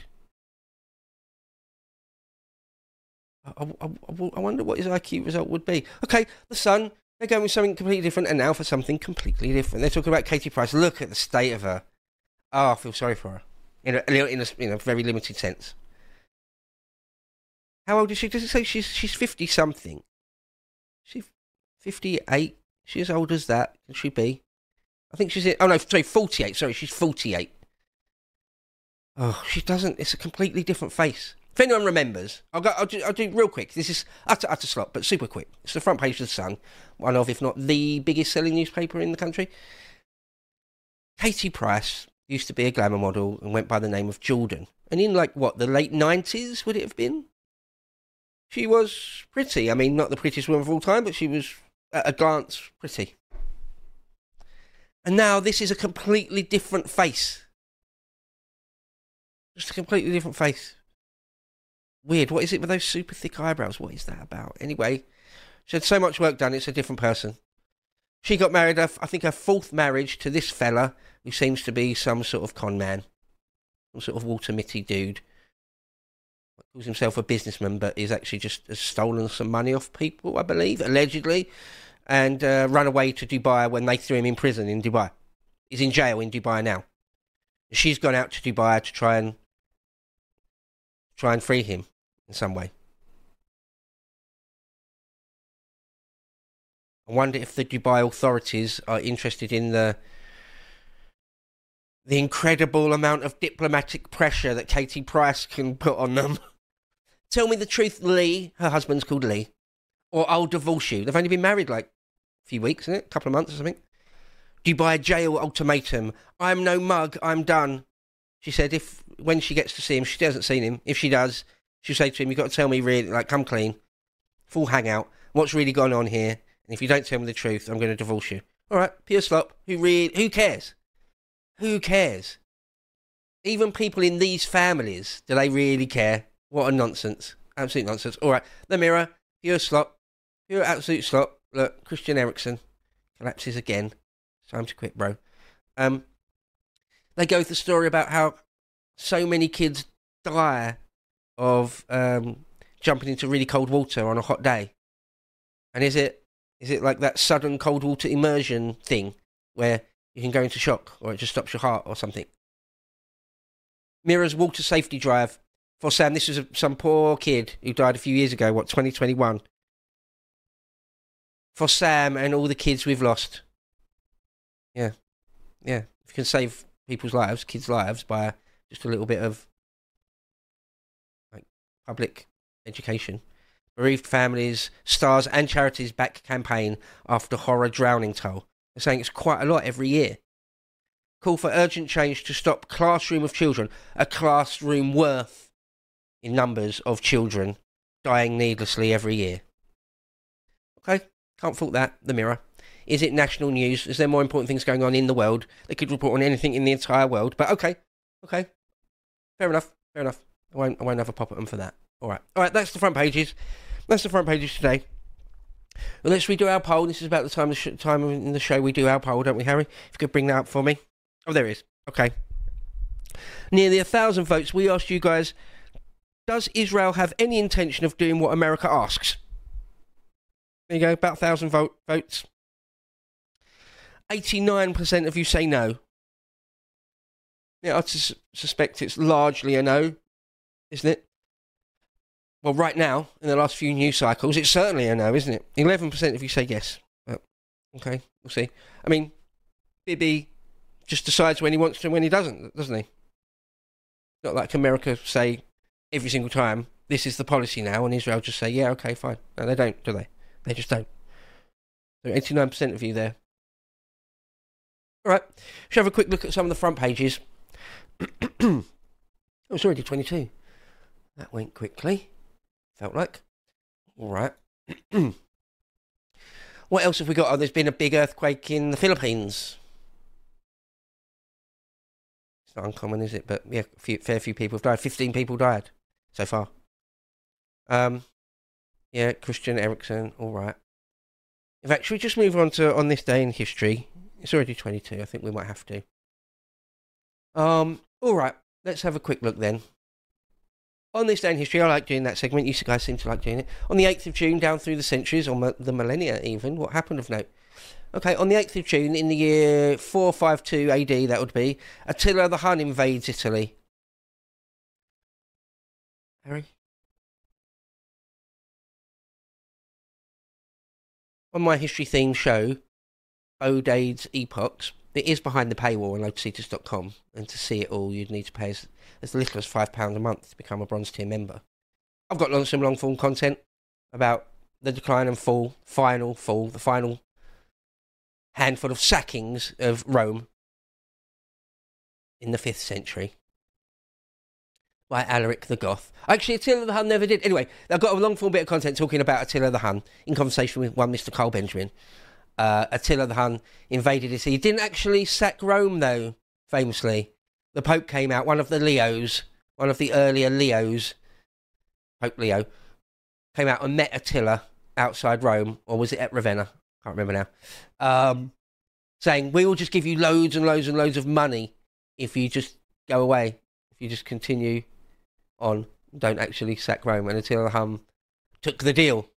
I wonder what his IQ result would be. Okay, The Sun, they're going with something completely different, and now for something completely different. They're talking about Katie Price. Look at the state of her. Oh, I feel sorry for her. In a very limited sense. How old is she? Does it say she's 50-something? She's 58. She's as old as that. Can she be? I think she's... 48. Sorry, she's 48. Oh, she doesn't... It's a completely different face. If anyone remembers, I'll do real quick. This is utter slop, but super quick. It's the front page of The Sun, one of, if not the biggest selling newspaper in the country. Katie Price used to be a glamour model and went by the name of Jordan. And in, the late 90s, would it have been? She was pretty. I mean, not the prettiest woman of all time, but she was, at a glance, pretty. And now this is a completely different face. Just a completely different face. Weird. What is it with those super thick eyebrows? What is that about? Anyway, she had so much work done, it's a different person. She got married, I think her fourth marriage, to this fella, who seems to be some sort of con man. Some sort of Walter Mitty dude. Calls himself a businessman, but is actually just has stolen some money off people, I believe, allegedly, and run away to Dubai when they threw him in prison in Dubai. He's in jail in Dubai now. She's gone out to Dubai to try and free him in some way. I wonder if the Dubai authorities are interested in the incredible amount of diplomatic pressure that Katie Price can put on them. Tell me the truth, Lee. Her husband's called Lee. Or I'll divorce you. They've only been married a few weeks, isn't it? A couple of months or something. Dubai jail ultimatum. I'm no mug, I'm done. She said when she gets to see him, she hasn't seen him. If she does, she'll say to him, you've got to tell me really, come clean. Full hangout. What's really gone on here? And if you don't tell me the truth, I'm going to divorce you. All right, pure slop. Who cares? Who cares? Even people in these families, do they really care? What a nonsense. Absolute nonsense. All right, The Mirror, pure slop. Pure absolute slop. Look, Christian Eriksen collapses again. Time to quit, bro. They go with the story about how so many kids die of jumping into really cold water on a hot day. And is it like that sudden cold water immersion thing where you can go into shock, or it just stops your heart or something? Mirror's water safety drive for Sam. This was some poor kid who died a few years ago, 2021. For Sam and all the kids we've lost. Yeah. If you can save people's lives, kids' lives, by just a little bit of public education. Bereaved families, stars and charities back campaign after horror drowning toll. They're saying it's quite a lot every year. Call for urgent change to stop classroom of children, a classroom worth in numbers of children dying needlessly every year. Okay, can't fault that, the Mirror. Is it national news? Is there more important things going on in the world? They could report on anything in the entire world, but okay. Fair enough. I won't have a pop at them for that. All right, that's the front pages. That's the front pages today. Well, let's redo our poll. This is about the time in the show we do our poll, don't we, Harry? If you could bring that up for me. Oh, there it is. Okay. Nearly 1,000 votes. We asked you guys, does Israel have any intention of doing what America asks? There you go, about 1,000 votes. 89% of you say no. Yeah, I suspect it's largely a no, isn't it? Well, right now, in the last few news cycles, it's certainly a no, isn't it? 11% of you say yes. But, okay, we'll see. I mean, Bibi just decides when he wants to and when he doesn't he? Not like America say every single time, this is the policy now, and Israel just say, yeah, okay, fine. No, they don't, do they? They just don't. So 89% of you there. All right, shall we have a quick look at some of the front pages? Oh, it's already 22. That went quickly. Felt like. All right. What else have we got? Oh, there's been a big earthquake in the Philippines. It's not uncommon, is it? But yeah, fair few people have died. 15 people died so far. Yeah, Christian Eriksen. All right. In fact, should we just move on this day in history? It's already 22. I think we might have to. All right. Let's have a quick look then. On this day in history, I like doing that segment. You guys seem to like doing it. On the 8th of June, down through the centuries, or the millennia even, what happened of note? Okay, on the 8th of June, in the year 452 AD, that would be, Attila the Hun invades Italy. Harry? On my history-themed show, Bodai's Epochs, it is behind the paywall on lotuscetus.com, and to see it all, you'd need to pay as little as £5 a month to become a bronze tier member. I've got some long-form content about the decline and fall, the final handful of sackings of Rome in the 5th century by Alaric the Goth. Actually, Attila the Hun never did. Anyway, I've got a long-form bit of content talking about Attila the Hun in conversation with one Mr. Carl Benjamin. Attila the Hun invaded Italy. He didn't actually sack Rome, though, famously. The Pope came out, one of the Leos, one of the earlier Leos, Pope Leo, came out and met Attila outside Rome, or was it at Ravenna? Can't remember now. Saying, we will just give you loads and loads and loads of money if you just go away, if you just continue on, don't actually sack Rome. And Attila the Hun took the deal.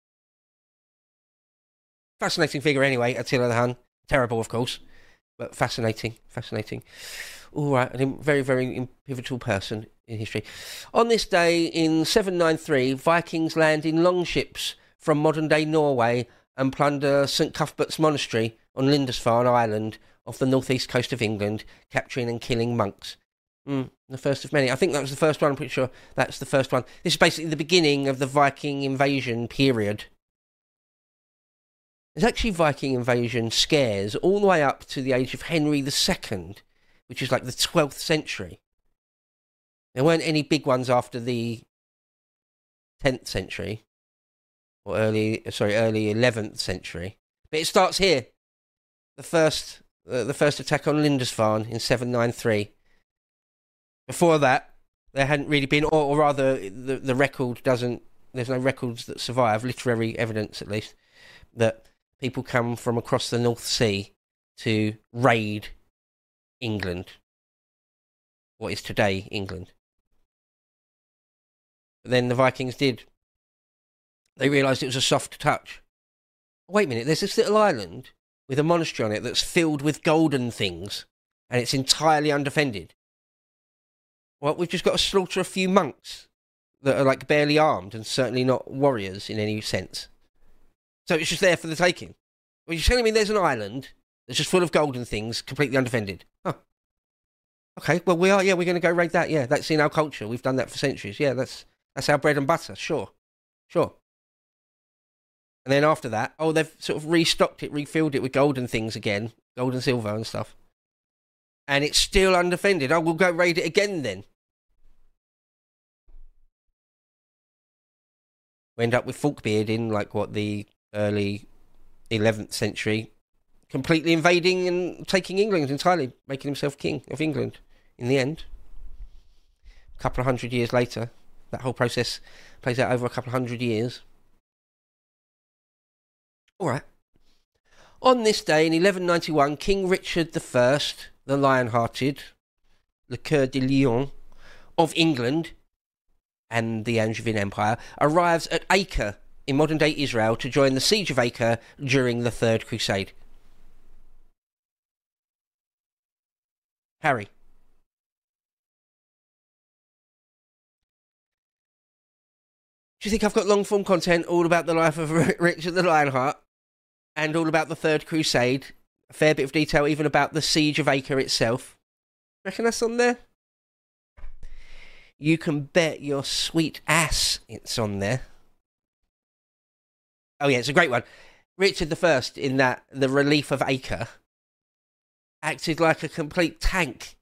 Fascinating figure anyway, Attila the Hun. Terrible, of course, but fascinating. All right, a very, very pivotal person in history. On this day in 793, Vikings land in longships from modern-day Norway and plunder St Cuthbert's Monastery on Lindisfarne Island off the northeast coast of England, capturing and killing monks. The first of many. I think that was the first one. I'm pretty sure that's the first one. This is basically the beginning of the Viking invasion period. There's actually Viking invasion scares all the way up to the age of Henry II, which is like the 12th century. There weren't any big ones after the 10th century, or early 11th century. But it starts here. The first attack on Lindisfarne in 793. Before that, there hadn't really been, or rather, the record doesn't. There's no records that survive, literary evidence at least, that people come from across the North Sea to raid England, what is today England. But then the Vikings did. They realised it was a soft touch. Wait a minute, there's this little island with a monastery on it that's filled with golden things, and it's entirely undefended. Well, we've just got to slaughter a few monks that are like barely armed and certainly not warriors in any sense. So it's just there for the taking. Well, you're telling me there's an island that's just full of golden things, completely undefended. Huh. Okay, well, we're going to go raid that. Yeah, that's in our culture. We've done that for centuries. Yeah, that's our bread and butter. Sure. And then after that, they've sort of restocked it, refilled it with golden things again, gold and silver and stuff. And it's still undefended. We'll go raid it again then. We end up with Falkbeard in, like, the early 11th century, completely invading and taking England entirely, making himself king of England in the end. A couple of 100 years later, that whole process plays out over a couple of 100 years. All right. On this day in 1191, King Richard I, the Lion-Hearted, Le Coeur de Lion, of England and the Angevin Empire, arrives at Acre in modern-day Israel to join the Siege of Acre during the Third Crusade. Harry. Do you think I've got long-form content all about the life of Richard the Lionheart and all about the Third Crusade? A fair bit of detail even about the Siege of Acre itself. Reckon that's on there? You can bet your sweet ass it's on there. Oh yeah, it's a great one. Richard I, in that the relief of Acre, acted like a complete tank.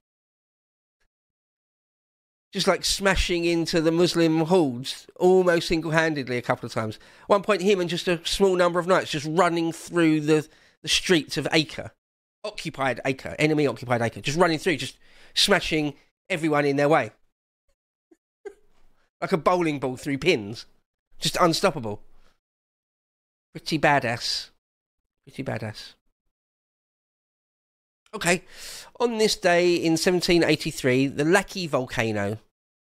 Just like smashing into the Muslim hordes almost single-handedly a couple of times. At one point, him and just a small number of knights just running through the streets of Acre. Occupied Acre, enemy-occupied Acre. Just running through, just smashing everyone in their way. Like a bowling ball through pins. Just unstoppable. Pretty badass. Pretty badass. Okay, on this day in 1783, the Laki volcano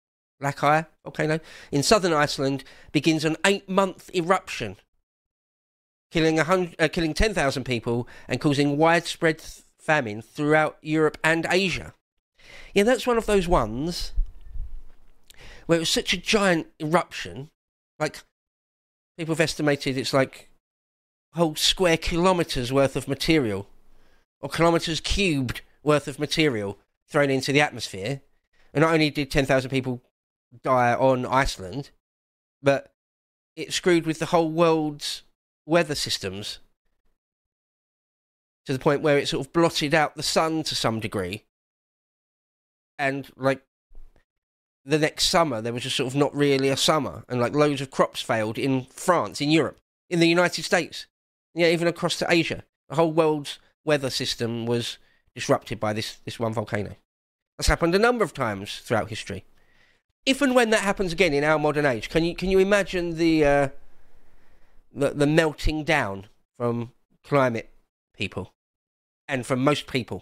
in southern Iceland begins an 8-month eruption, killing 10,000 people and causing widespread famine throughout Europe and Asia. Yeah, that's one of those ones where it was such a giant eruption, like people have estimated it's like whole square kilometres worth of material, or kilometres cubed worth of material thrown into the atmosphere. And not only did 10,000 people die on Iceland, but it screwed with the whole world's weather systems to the point where it sort of blotted out the sun to some degree. And, like, the next summer, there was just sort of not really a summer. And, like, loads of crops failed in France, in Europe, in the United States. Yeah, even across to Asia. The whole world's weather system was disrupted by this one volcano. That's happened a number of times throughout history. If and when that happens again in our modern age, can you imagine the melting down from climate people and from most people?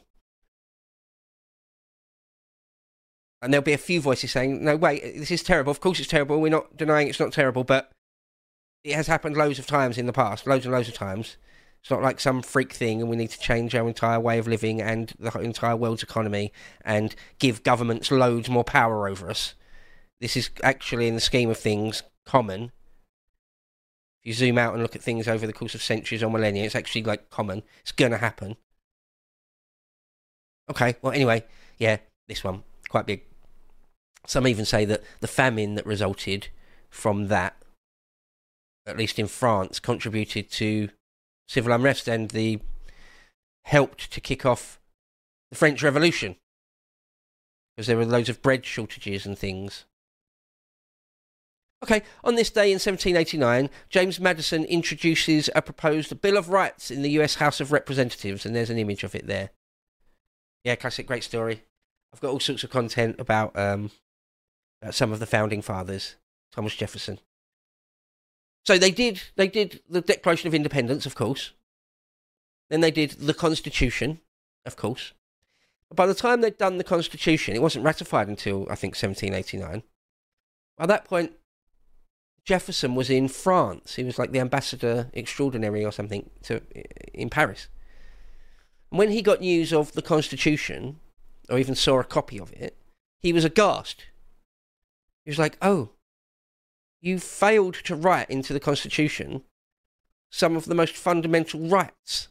And there'll be a few voices saying, no, wait, this is terrible. Of course it's terrible. We're not denying it's not terrible, but it has happened loads of times in the past, loads and loads of times. It's not like some freak thing and we need to change our entire way of living and the entire world's economy and give governments loads more power over us. This is actually, in the scheme of things, common. If you zoom out and look at things over the course of centuries or millennia, it's actually, like, common. It's going to happen. Okay, well, anyway, yeah, this one, quite big. Some even say that the famine that resulted from that, at least in France, contributed to civil unrest and helped to kick off the French Revolution, because there were loads of bread shortages and things. Okay, on this day in 1789, James Madison introduces a proposed Bill of Rights in the US House of Representatives, and there's an image of it there. Yeah, classic, great story. I've got all sorts of content about some of the founding fathers, Thomas Jefferson. So they did the Declaration of Independence, of course. Then they did the Constitution, of course. But by the time they'd done the Constitution, it wasn't ratified until, I think, 1789. By that point, Jefferson was in France. He was like the ambassador extraordinary or something in Paris. And when he got news of the Constitution, or even saw a copy of it, he was aghast. He was like, oh, you failed to write into the Constitution some of the most fundamental rights.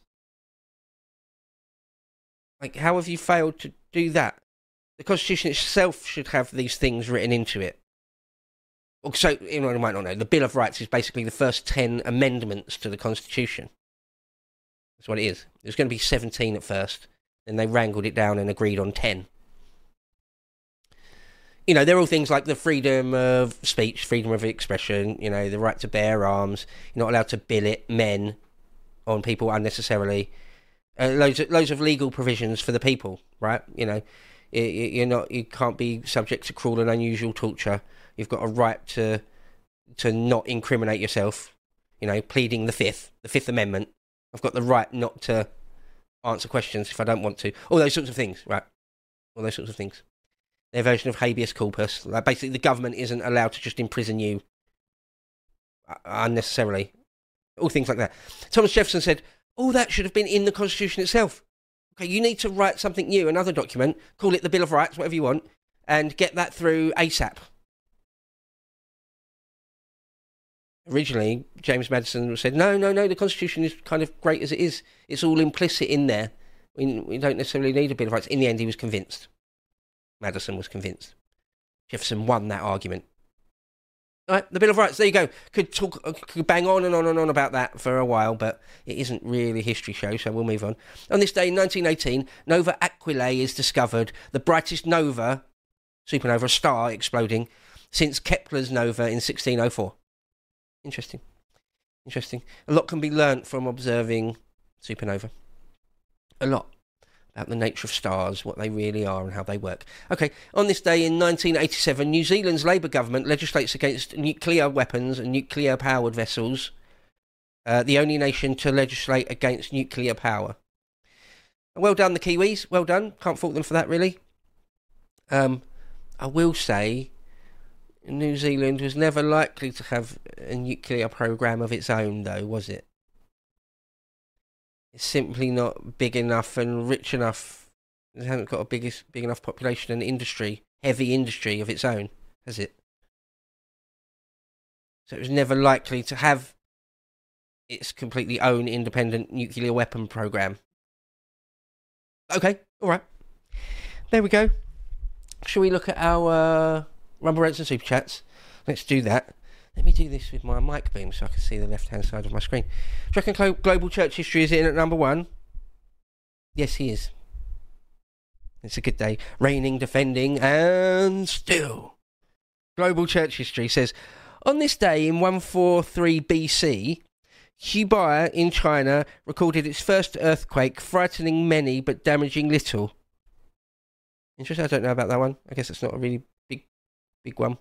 Like, how have you failed to do that? The Constitution itself should have these things written into it. So, you might not know, the Bill of Rights is basically the first 10 amendments to the Constitution. That's what it is. It was going to be 17 at first, then they wrangled it down and agreed on 10. They're all things like the freedom of speech, freedom of expression, the right to bear arms. You're not allowed to billet men on people unnecessarily. Loads of legal provisions for the people, right? You can't be subject to cruel and unusual torture. You've got a right to not incriminate yourself. Pleading the Fifth Amendment. I've got the right not to answer questions if I don't want to. All those sorts of things, right? All those sorts of things. Their version of habeas corpus. Like basically, the government isn't allowed to just imprison you unnecessarily. All things like that. Thomas Jefferson said, all that should have been in the Constitution itself. Okay, you need to write something new, another document, call it the Bill of Rights, whatever you want, and get that through ASAP. Originally, James Madison said, no, the Constitution is kind of great as it is. It's all implicit in there. We don't necessarily need a Bill of Rights. In the end, he was convinced. Madison was convinced. Jefferson won that argument. All right, the Bill of Rights, there you go. Could bang on and on and on about that for a while, but it isn't really a history show, so we'll move on. On this day in 1918, Nova Aquilae is discovered, the brightest nova, supernova, star exploding, since Kepler's nova in 1604. Interesting. A lot can be learnt from observing supernova. A lot. About the nature of stars, what they really are and how they work. Okay, on this day in 1987, New Zealand's Labour government legislates against nuclear weapons and nuclear-powered vessels. The only nation to legislate against nuclear power. Well done, the Kiwis. Well done. Can't fault them for that, really. I will say, New Zealand was never likely to have a nuclear program of its own, though, was it? It's simply not big enough and rich enough. It hasn't got a big enough population and industry, heavy industry of its own, has it? So it was never likely to have its completely own independent nuclear weapon program. Okay, all right. There we go. Shall we look at our Rumble Rants and Super Chats? Let's do that. Let me do this with my mic beam so I can see the left-hand side of my screen. Do you reckon Global Church History is in at number 1? Yes, he is. It's a good day. Reigning, defending, and still. Global Church History says, on this day in 143 BC, Hubei in China recorded its first earthquake, frightening many but damaging little. Interesting, I don't know about that one. I guess it's not a really big one.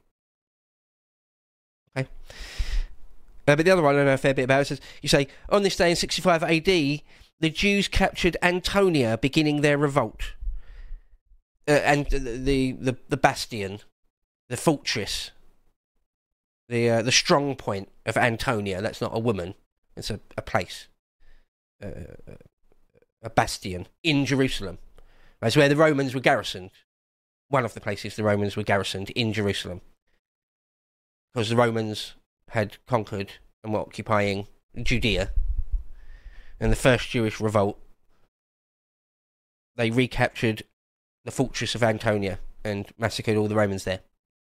Okay. But the other one I know a fair bit about. It says, you say, on this day in 65 AD, the Jews captured Antonia, beginning their revolt. And the bastion, the fortress, the strong point of Antonia. That's not a woman. It's a place. A bastion in Jerusalem. That's where the Romans were garrisoned. One of the places the Romans were garrisoned in Jerusalem. Because the Romans had conquered and were occupying Judea. And the first Jewish revolt, they recaptured the fortress of Antonia and massacred all the Romans there.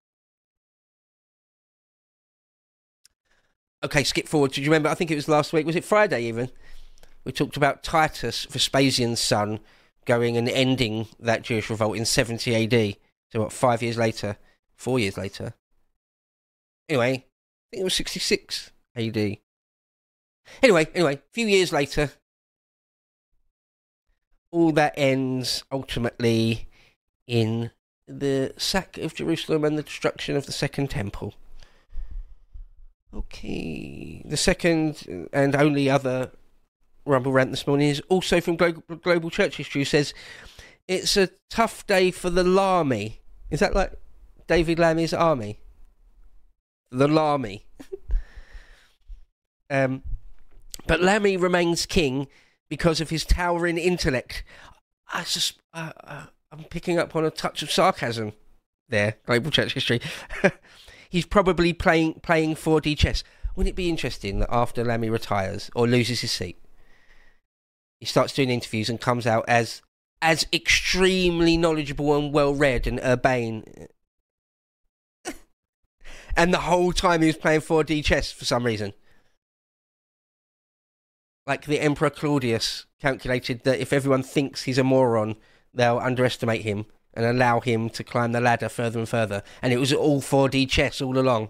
Okay, skip forward. Do you remember, I think it was last week, was it Friday even? We talked about Titus, Vespasian's son, going and ending that Jewish revolt in 70 AD. So what, 5 years later? 4 years later? Anyway, I think it was 66 AD. Anyway, a few years later, all that ends ultimately in the sack of Jerusalem and the destruction of the Second Temple. Okay, the second and only other Rumble Rant this morning is also from Global Church History, who says, it's a tough day for the Lamy. Is that like David Lammy's army? The Lamy. But Lammy remains king because of his towering intellect. I'm picking up on a touch of sarcasm there, Global Church History. He's probably playing 4D chess. Wouldn't it be interesting that after Lammy retires or loses his seat, he starts doing interviews and comes out as extremely knowledgeable and well-read and urbane, and the whole time he was playing 4D chess for some reason? Like the Emperor Claudius calculated that if everyone thinks he's a moron, they'll underestimate him and allow him to climb the ladder further and further. And it was all 4D chess all along.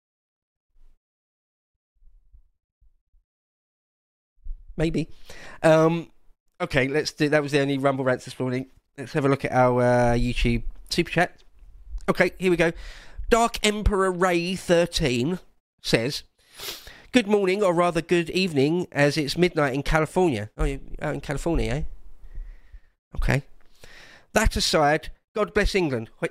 Maybe. Okay, let's do. That was the only Rumble rants this morning. Let's have a look at our YouTube super chat. Okay, here we go. Dark Emperor Ray 13 says, "Good morning, or rather good evening, as it's midnight in California." Oh, you're out in California, eh? Okay. That aside, God bless England. Wait.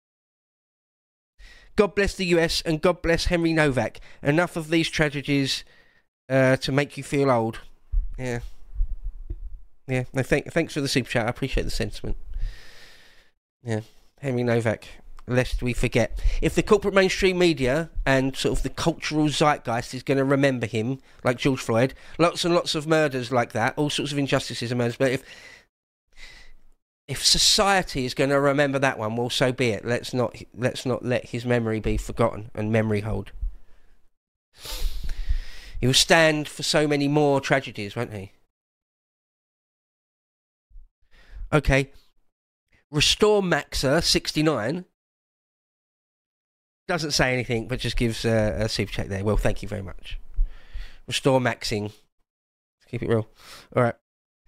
God bless the US, and God bless Henry Novak. Enough of these tragedies to make you feel old. Yeah. Yeah. No, thanks for the super chat. I appreciate the sentiment. Yeah. Henry Novak. Lest we forget. If the corporate mainstream media and sort of the cultural zeitgeist is going to remember him, like George Floyd, lots and lots of murders like that, all sorts of injustices and murders, but if society is going to remember that one, well, so be it. Let's not let his memory be forgotten and memory hold. He will stand for so many more tragedies, won't he? Okay. Restore Maxa 69 doesn't say anything, but just gives a super chat there. Well, thank you very much. Restore Maxing. Let's keep it real. All right.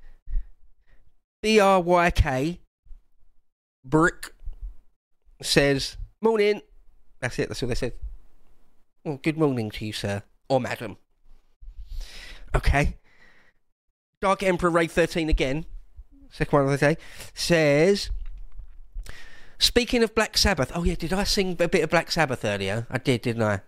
BRYK Brick says, "Morning." That's it. That's all they said. Well, good morning to you, sir or madam. Okay. Dark Emperor Ray 13 again. Second one of the day says, "Speaking of Black Sabbath." Oh yeah, did I sing a bit of Black Sabbath earlier? I did, didn't I?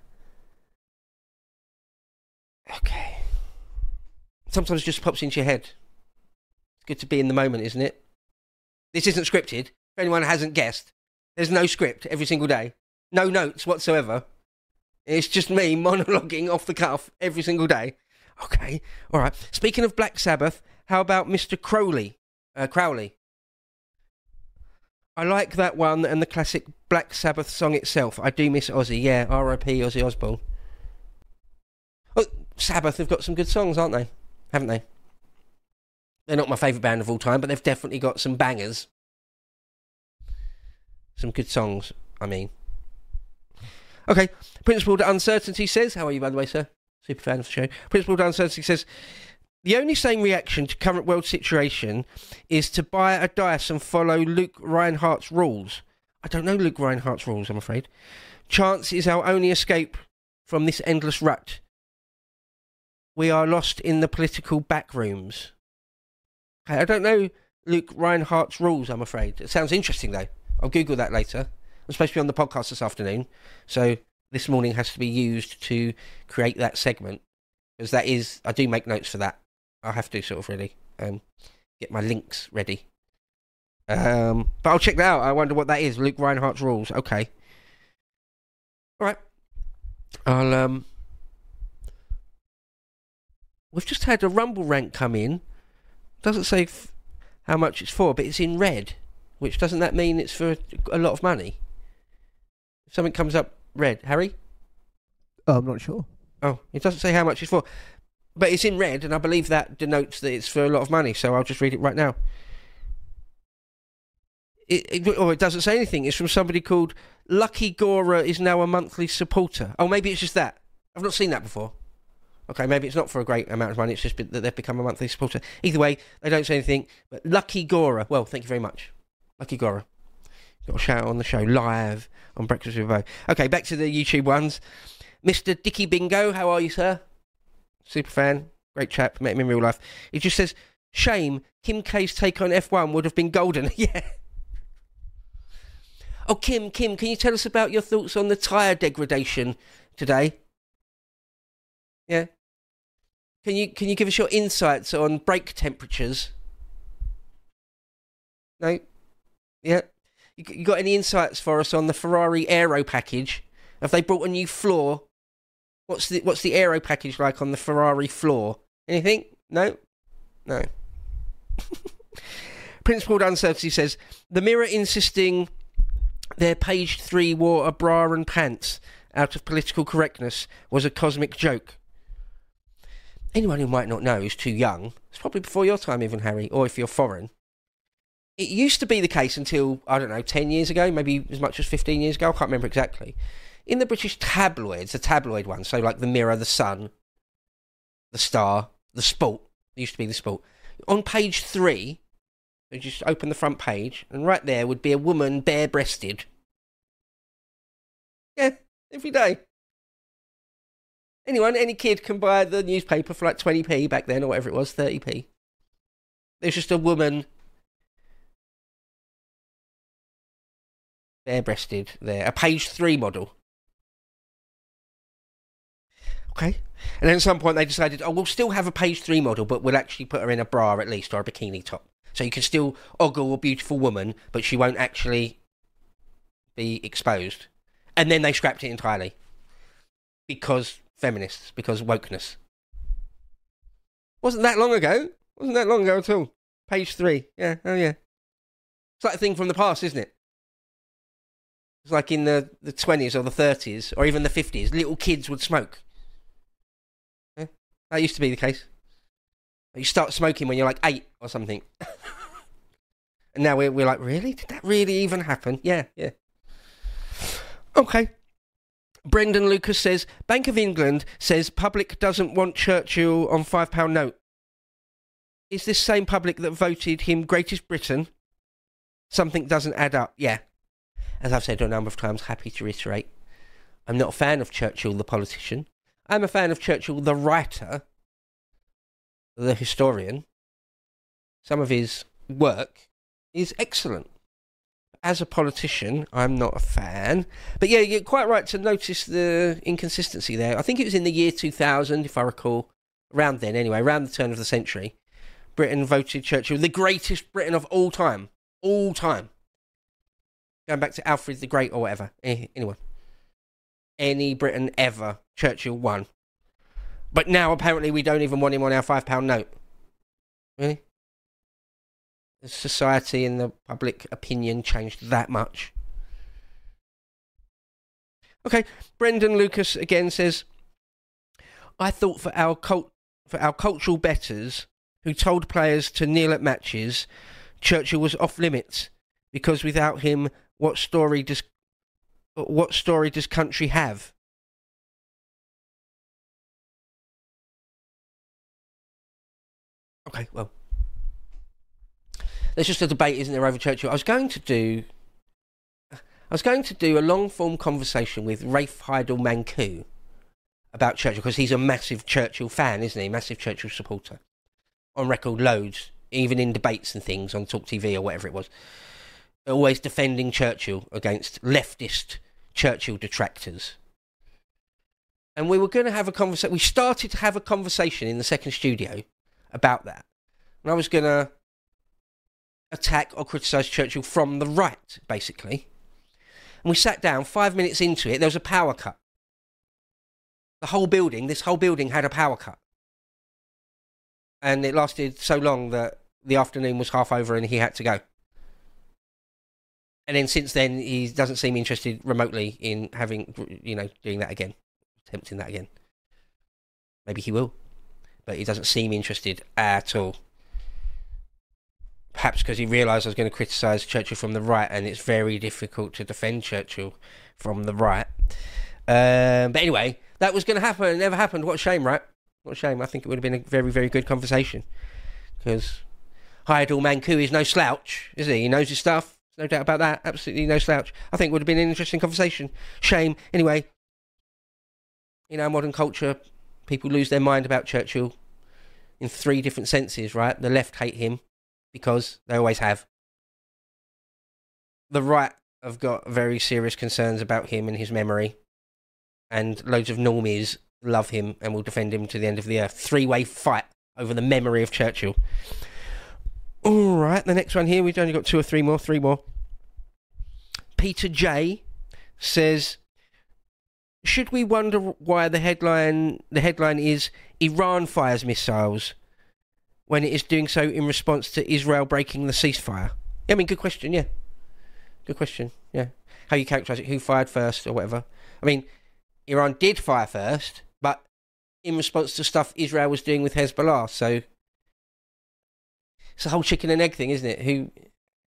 Okay. Sometimes it just pops into your head. It's good to be in the moment, isn't it? This isn't scripted. If anyone hasn't guessed, there's no script every single day. No notes whatsoever. It's just me monologuing off the cuff every single day. Okay, all right. Speaking of Black Sabbath, how about Mr. Crowley? I like that one and the classic Black Sabbath song itself. I do miss Ozzy. Yeah, R.I.P. Ozzy Osbourne. Oh, Sabbath have got some good songs, aren't they? Haven't they? They're not my favourite band of all time, but they've definitely got some bangers. Some good songs, I mean. Okay, Principled Uncertainty says, how are you, by the way, sir? Super fan of the show. Principled Uncertainty says, "The only sane reaction to current world situation is to buy a dice and follow Luke Reinhardt's rules." I don't know Luke Reinhardt's rules, I'm afraid. "Chance is our only escape from this endless rut. We are lost in the political back rooms." Okay, I don't know Luke Reinhardt's rules, I'm afraid. It sounds interesting, though. I'll Google that later. I'm supposed to be on the podcast this afternoon, so this morning has to be used to create that segment, because that is, I do make notes for that. I have to sort of really get my links ready. But I'll check that out. I wonder what that is. Luke Reinhardt's rules. Okay. All right. I'll we've just had a Rumble rank come in. Doesn't say how much it's for, but it's in red, which doesn't that mean it's for a lot of money? If something comes up red, Harry? I'm not sure. Oh, it doesn't say how much it's for. But it's in red, and I believe that denotes that it's for a lot of money, so I'll just read it right now. It doesn't say anything. It's from somebody called Lucky Gora is now a monthly supporter. Oh, maybe it's just that. I've not seen that before. Okay, maybe it's not for a great amount of money, it's just that they've become a monthly supporter. Either way, they don't say anything, but Lucky Gora, well, thank you very much. Lucky Gora. Got a shout on the show, live on Breakfast with Bo. Okay, back to the YouTube ones. Mr. Dicky Bingo, how are you, sir? Super fan, great chap, met him in real life. He just says, "Shame, Kim K's take on F1 would have been golden." Yeah. Oh, Kim, can you tell us about your thoughts on the tyre degradation today? Yeah. Can you give us your insights on brake temperatures? No? Yeah. You got any insights for us on the Ferrari Aero package? Have they brought a new floor? What's the Aero package like on the Ferrari floor? Anything? No? No. Principled Uncertainty says, "The Mirror insisting their page 3 wore a bra and pants out of political correctness was a cosmic joke." Anyone who might not know is too young. It's probably before your time even, Harry, or if you're foreign. It used to be the case until, I don't know, 10 years ago, maybe as much as 15 years ago, I can't remember exactly. In the British tabloids, the tabloid ones, so like the Mirror, the Sun, the Star, the Sport, it used to be the Sport. On page 3, you just open the front page, and right there would be a woman bare-breasted. Yeah, every day. Any kid can buy the newspaper for like 20p back then, or whatever it was, 30p. There's just a woman bare-breasted there, a page 3 model. Okay. And then at some point they decided, we'll still have a page 3 model, but we'll actually put her in a bra at least, or a bikini top. So you can still ogle a beautiful woman, but she won't actually be exposed. And then they scrapped it entirely. Because feminists, because wokeness. Wasn't that long ago at all. Page 3. Yeah, oh yeah. It's like a thing from the past, isn't it? It's like in the 20s or the 30s, or even the 50s, little kids would smoke. Yeah, that used to be the case. You start smoking when you're like 8 or something. And now we're like, really? Did that really even happen? Yeah. Okay. Brendan Lucas says, Bank of England says public doesn't want Churchill on £5 note. Is this same public that voted him Greatest Britain? Something doesn't add up. Yeah. As I've said a number of times, happy to reiterate, I'm not a fan of Churchill the politician. I'm a fan of Churchill the writer, the historian. Some of his work is excellent. As a politician, I'm not a fan. But yeah, you're quite right to notice the inconsistency there. I think it was in the year 2000, if I recall, around then anyway, around the turn of the century, Britain voted Churchill the greatest Briton of all time. All time. Going back to Alfred the Great or whatever. Anyone. Any Briton ever, Churchill won. But now apparently we don't even want him on our £5 note. Really? The society and the public opinion changed that much. Okay, Brendan Lucas again says, I thought for our cultural betters who told players to kneel at matches, Churchill was off limits because without him, what story does country have? Okay, well, there's just a debate, isn't there, over Churchill? I was going to do a long-form conversation with Rafe Heidel Manku about Churchill, because he's a massive Churchill fan, isn't he? Massive Churchill supporter. On record, loads, even in debates and things on Talk TV or whatever it was. Always defending Churchill against leftist Churchill detractors. And we were going to have a conversation. We started to have a conversation in the second studio about that. And I was going to attack or criticise Churchill from the right, basically. And we sat down, 5 minutes into it, there was a power cut. This whole building had a power cut. And it lasted so long that the afternoon was half over and he had to go. And then since then, he doesn't seem interested remotely in doing that again. Attempting that again. Maybe he will. But he doesn't seem interested at all. Perhaps because he realised I was going to criticise Churchill from the right, and it's very difficult to defend Churchill from the right. But anyway, that was going to happen. It never happened. What a shame, right? What a shame. I think it would have been a very, very good conversation. Because Heidel Manku is no slouch, is he? He knows his stuff. No doubt about that. Absolutely no slouch. I think it would have been an interesting conversation. Shame. Anyway, in our modern culture, people lose their mind about Churchill in 3 different senses, right? The left hate him because they always have. The right have got very serious concerns about him and his memory. And loads of normies love him and will defend him to the end of the earth. 3-way fight over the memory of Churchill. All right, the next one here, we've only got 2 or 3 more. 3 more. Peter J says, should we wonder why the headline is Iran fires missiles when it is doing so in response to Israel breaking the ceasefire? I mean, good question, yeah. Good question, yeah. How you characterise it, who fired first or whatever. I mean, Iran did fire first, but in response to stuff Israel was doing with Hezbollah, so it's a whole chicken and egg thing, isn't it?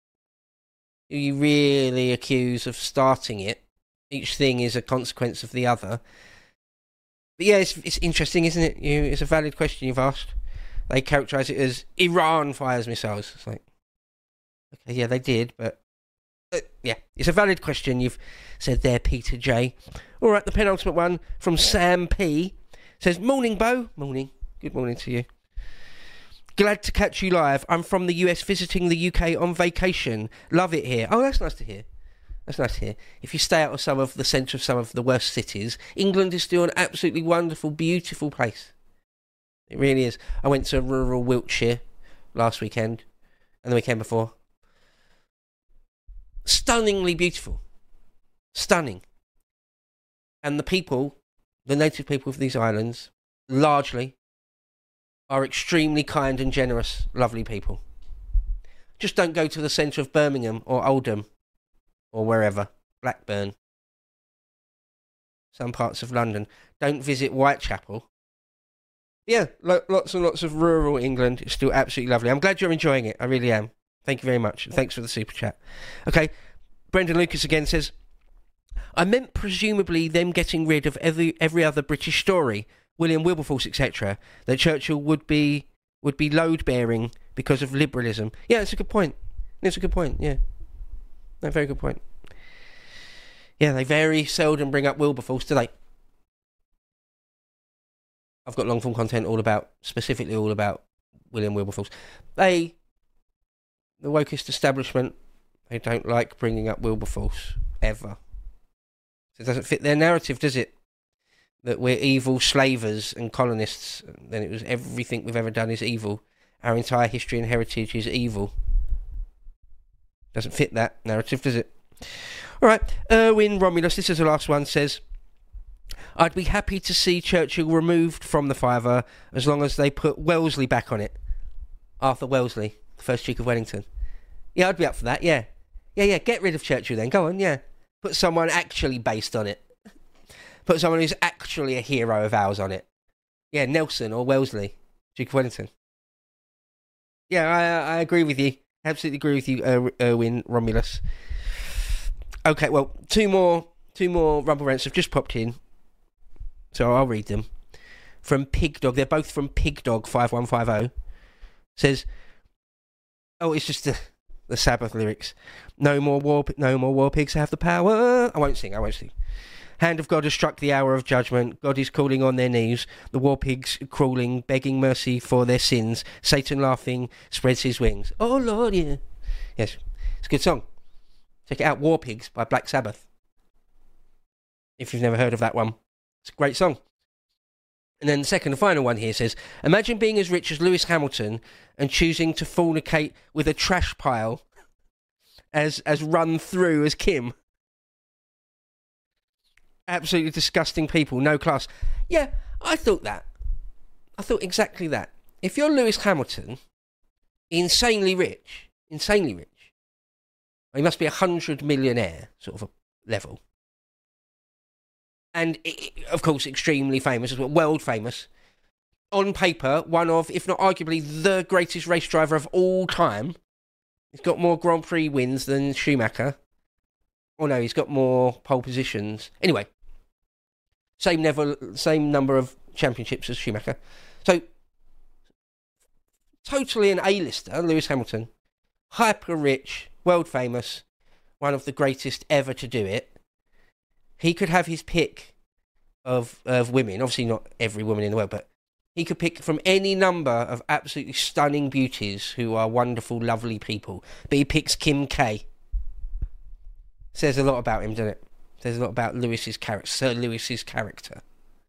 who you really accuse of starting it. Each thing is a consequence of the other. But yeah, it's interesting, isn't it? It's a valid question you've asked. They characterise it as Iran fires missiles. It's like, okay, yeah, they did, but yeah, it's a valid question you've said there, Peter J. All right, the penultimate one from Sam P. says, "Morning, Bo." Morning. Good morning to you. "Glad to catch you live. I'm from the US visiting the UK on vacation. Love it here." Oh, that's nice to hear. That's nice to hear. If you stay out of the centre of some of the worst cities, England is still an absolutely wonderful, beautiful place. It really is. I went to rural Wiltshire last weekend and the weekend before. Stunningly beautiful. Stunning. And the people, the native people of these islands, largely, are extremely kind and generous, lovely people. Just don't go to the centre of Birmingham or Oldham or wherever, Blackburn, some parts of London. Don't visit Whitechapel. Yeah, lots and lots of rural England. It's still absolutely lovely. I'm glad you're enjoying it. I really am. Thank you very much. Thanks for the super chat. Okay, Brendan Lucas again says, "I meant presumably them getting rid of every other British story, William Wilberforce, etc., that Churchill would be load-bearing because of liberalism." Yeah, that's a good point. That's a good point, yeah. No, very good point. Yeah, they very seldom bring up Wilberforce, do they? I've got long-form content specifically all about William Wilberforce. The wokest establishment, they don't like bringing up Wilberforce, ever. It doesn't fit their narrative, does it? That we're evil slavers and colonists. Then it was everything we've ever done is evil. Our entire history and heritage is evil. Doesn't fit that narrative, does it? All right, Erwin Romulus, this is the last one, says, "I'd be happy to see Churchill removed from the Fiver as long as they put Wellesley back on it." Arthur Wellesley, the first Duke of Wellington. Yeah, I'd be up for that, yeah. Yeah, get rid of Churchill then, go on, yeah. Put someone actually based on it. Put someone who's actually a hero of ours on it. Yeah, Nelson or Wellesley, Duke of Wellington. Yeah, I agree with you. Absolutely agree with you, Erwin Romulus. Okay, well, two more Rumble Rants have just popped in, so I'll read them. From Pig Dog, they're both from Pig Dog 5150. Says, oh, it's just the Sabbath lyrics. No more war pigs have the power. I won't sing. Hand of God has struck the hour of judgment. God is calling on their knees. The war pigs crawling, begging mercy for their sins. Satan laughing, spreads his wings. Oh, Lord, yeah. Yes, it's a good song. Check it out, War Pigs by Black Sabbath. If you've never heard of that one. It's a great song. And then the second and final one here says, "Imagine being as rich as Lewis Hamilton and choosing to fornicate with a trash pile as run through as Kim. Absolutely disgusting people, no class." Yeah, I thought that. I thought exactly that. If you're Lewis Hamilton, insanely rich, he must be 100 millionaire sort of a level. And, of course, extremely famous as well, world famous. On paper, one of, if not arguably, the greatest race driver of all time. He's got more Grand Prix wins than Schumacher. Oh no, he's got more pole positions. Anyway, same number of championships as Schumacher. So, totally an A-lister, Lewis Hamilton. Hyper rich, world famous, one of the greatest ever to do it. He could have his pick of women. Obviously not every woman in the world, but he could pick from any number of absolutely stunning beauties who are wonderful, lovely people. But he picks Kim K. Says a lot about him, doesn't it? Says a lot about Sir Lewis's character.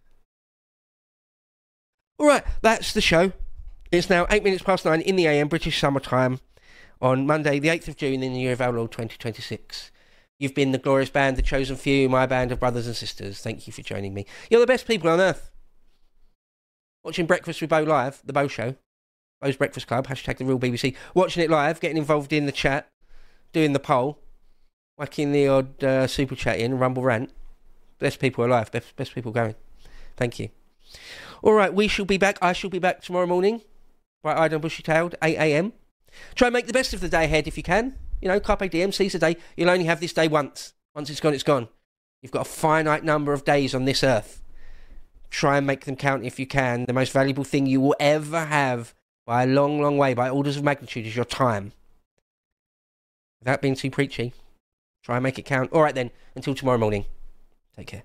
All right, that's the show. It's now 8 minutes past 9 in the AM, British summertime, on Monday, the 8th of June, in the year of our Lord 2026. You've been the glorious band, the chosen few, my band of brothers and sisters. Thank you for joining me. You're the best people on earth. Watching Breakfast with Bo live, the Bo Show, Bo's Breakfast Club, hashtag the real BBC. Watching it live, getting involved in the chat, doing the poll, whacking the odd super chat in, rumble rant. Best people alive, best people going. Thank you. All right, we shall be back. I shall be back tomorrow morning, bright-eyed and bushy-tailed, 8 a.m. Try and make the best of the day ahead if you can. You know, carpe diem, seize the day. You'll only have this day once. Once it's gone, it's gone. You've got a finite number of days on this earth. Try and make them count if you can. The most valuable thing you will ever have, by a long, long way, by orders of magnitude, is your time. Without being too preachy, try and make it count. All right then, until tomorrow morning. Take care.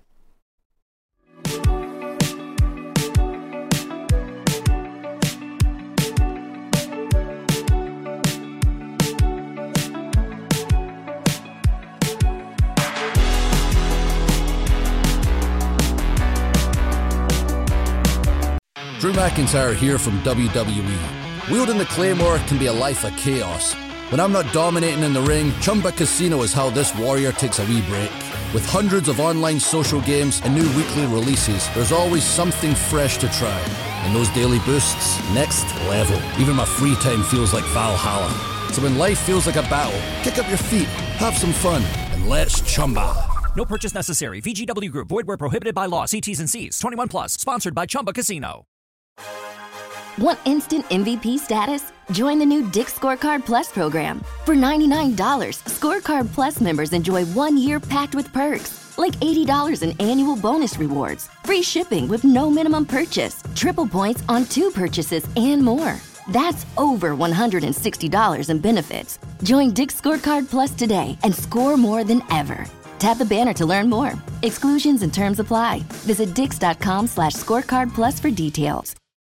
Drew McIntyre here from WWE. Wielding the Claymore can be a life of chaos. When I'm not dominating in the ring, Chumba Casino is how this warrior takes a wee break. With hundreds of online social games and new weekly releases, there's always something fresh to try. And those daily boosts, next level. Even my free time feels like Valhalla. So when life feels like a battle, kick up your feet, have some fun, and let's Chumba. No purchase necessary. VGW Group. Void where prohibited by law. See T's and C's. 21 plus. Sponsored by Chumba Casino. Want instant MVP status? Join the new Dick's Scorecard Plus program. For $99, Scorecard Plus members enjoy 1 year packed with perks, like $80 in annual bonus rewards, free shipping with no minimum purchase, triple points on 2 purchases, and more. That's over $160 in benefits. Join Dick's Scorecard Plus today and score more than ever. Tap the banner to learn more. Exclusions and terms apply. Visit dix.com/scorecard plus for details.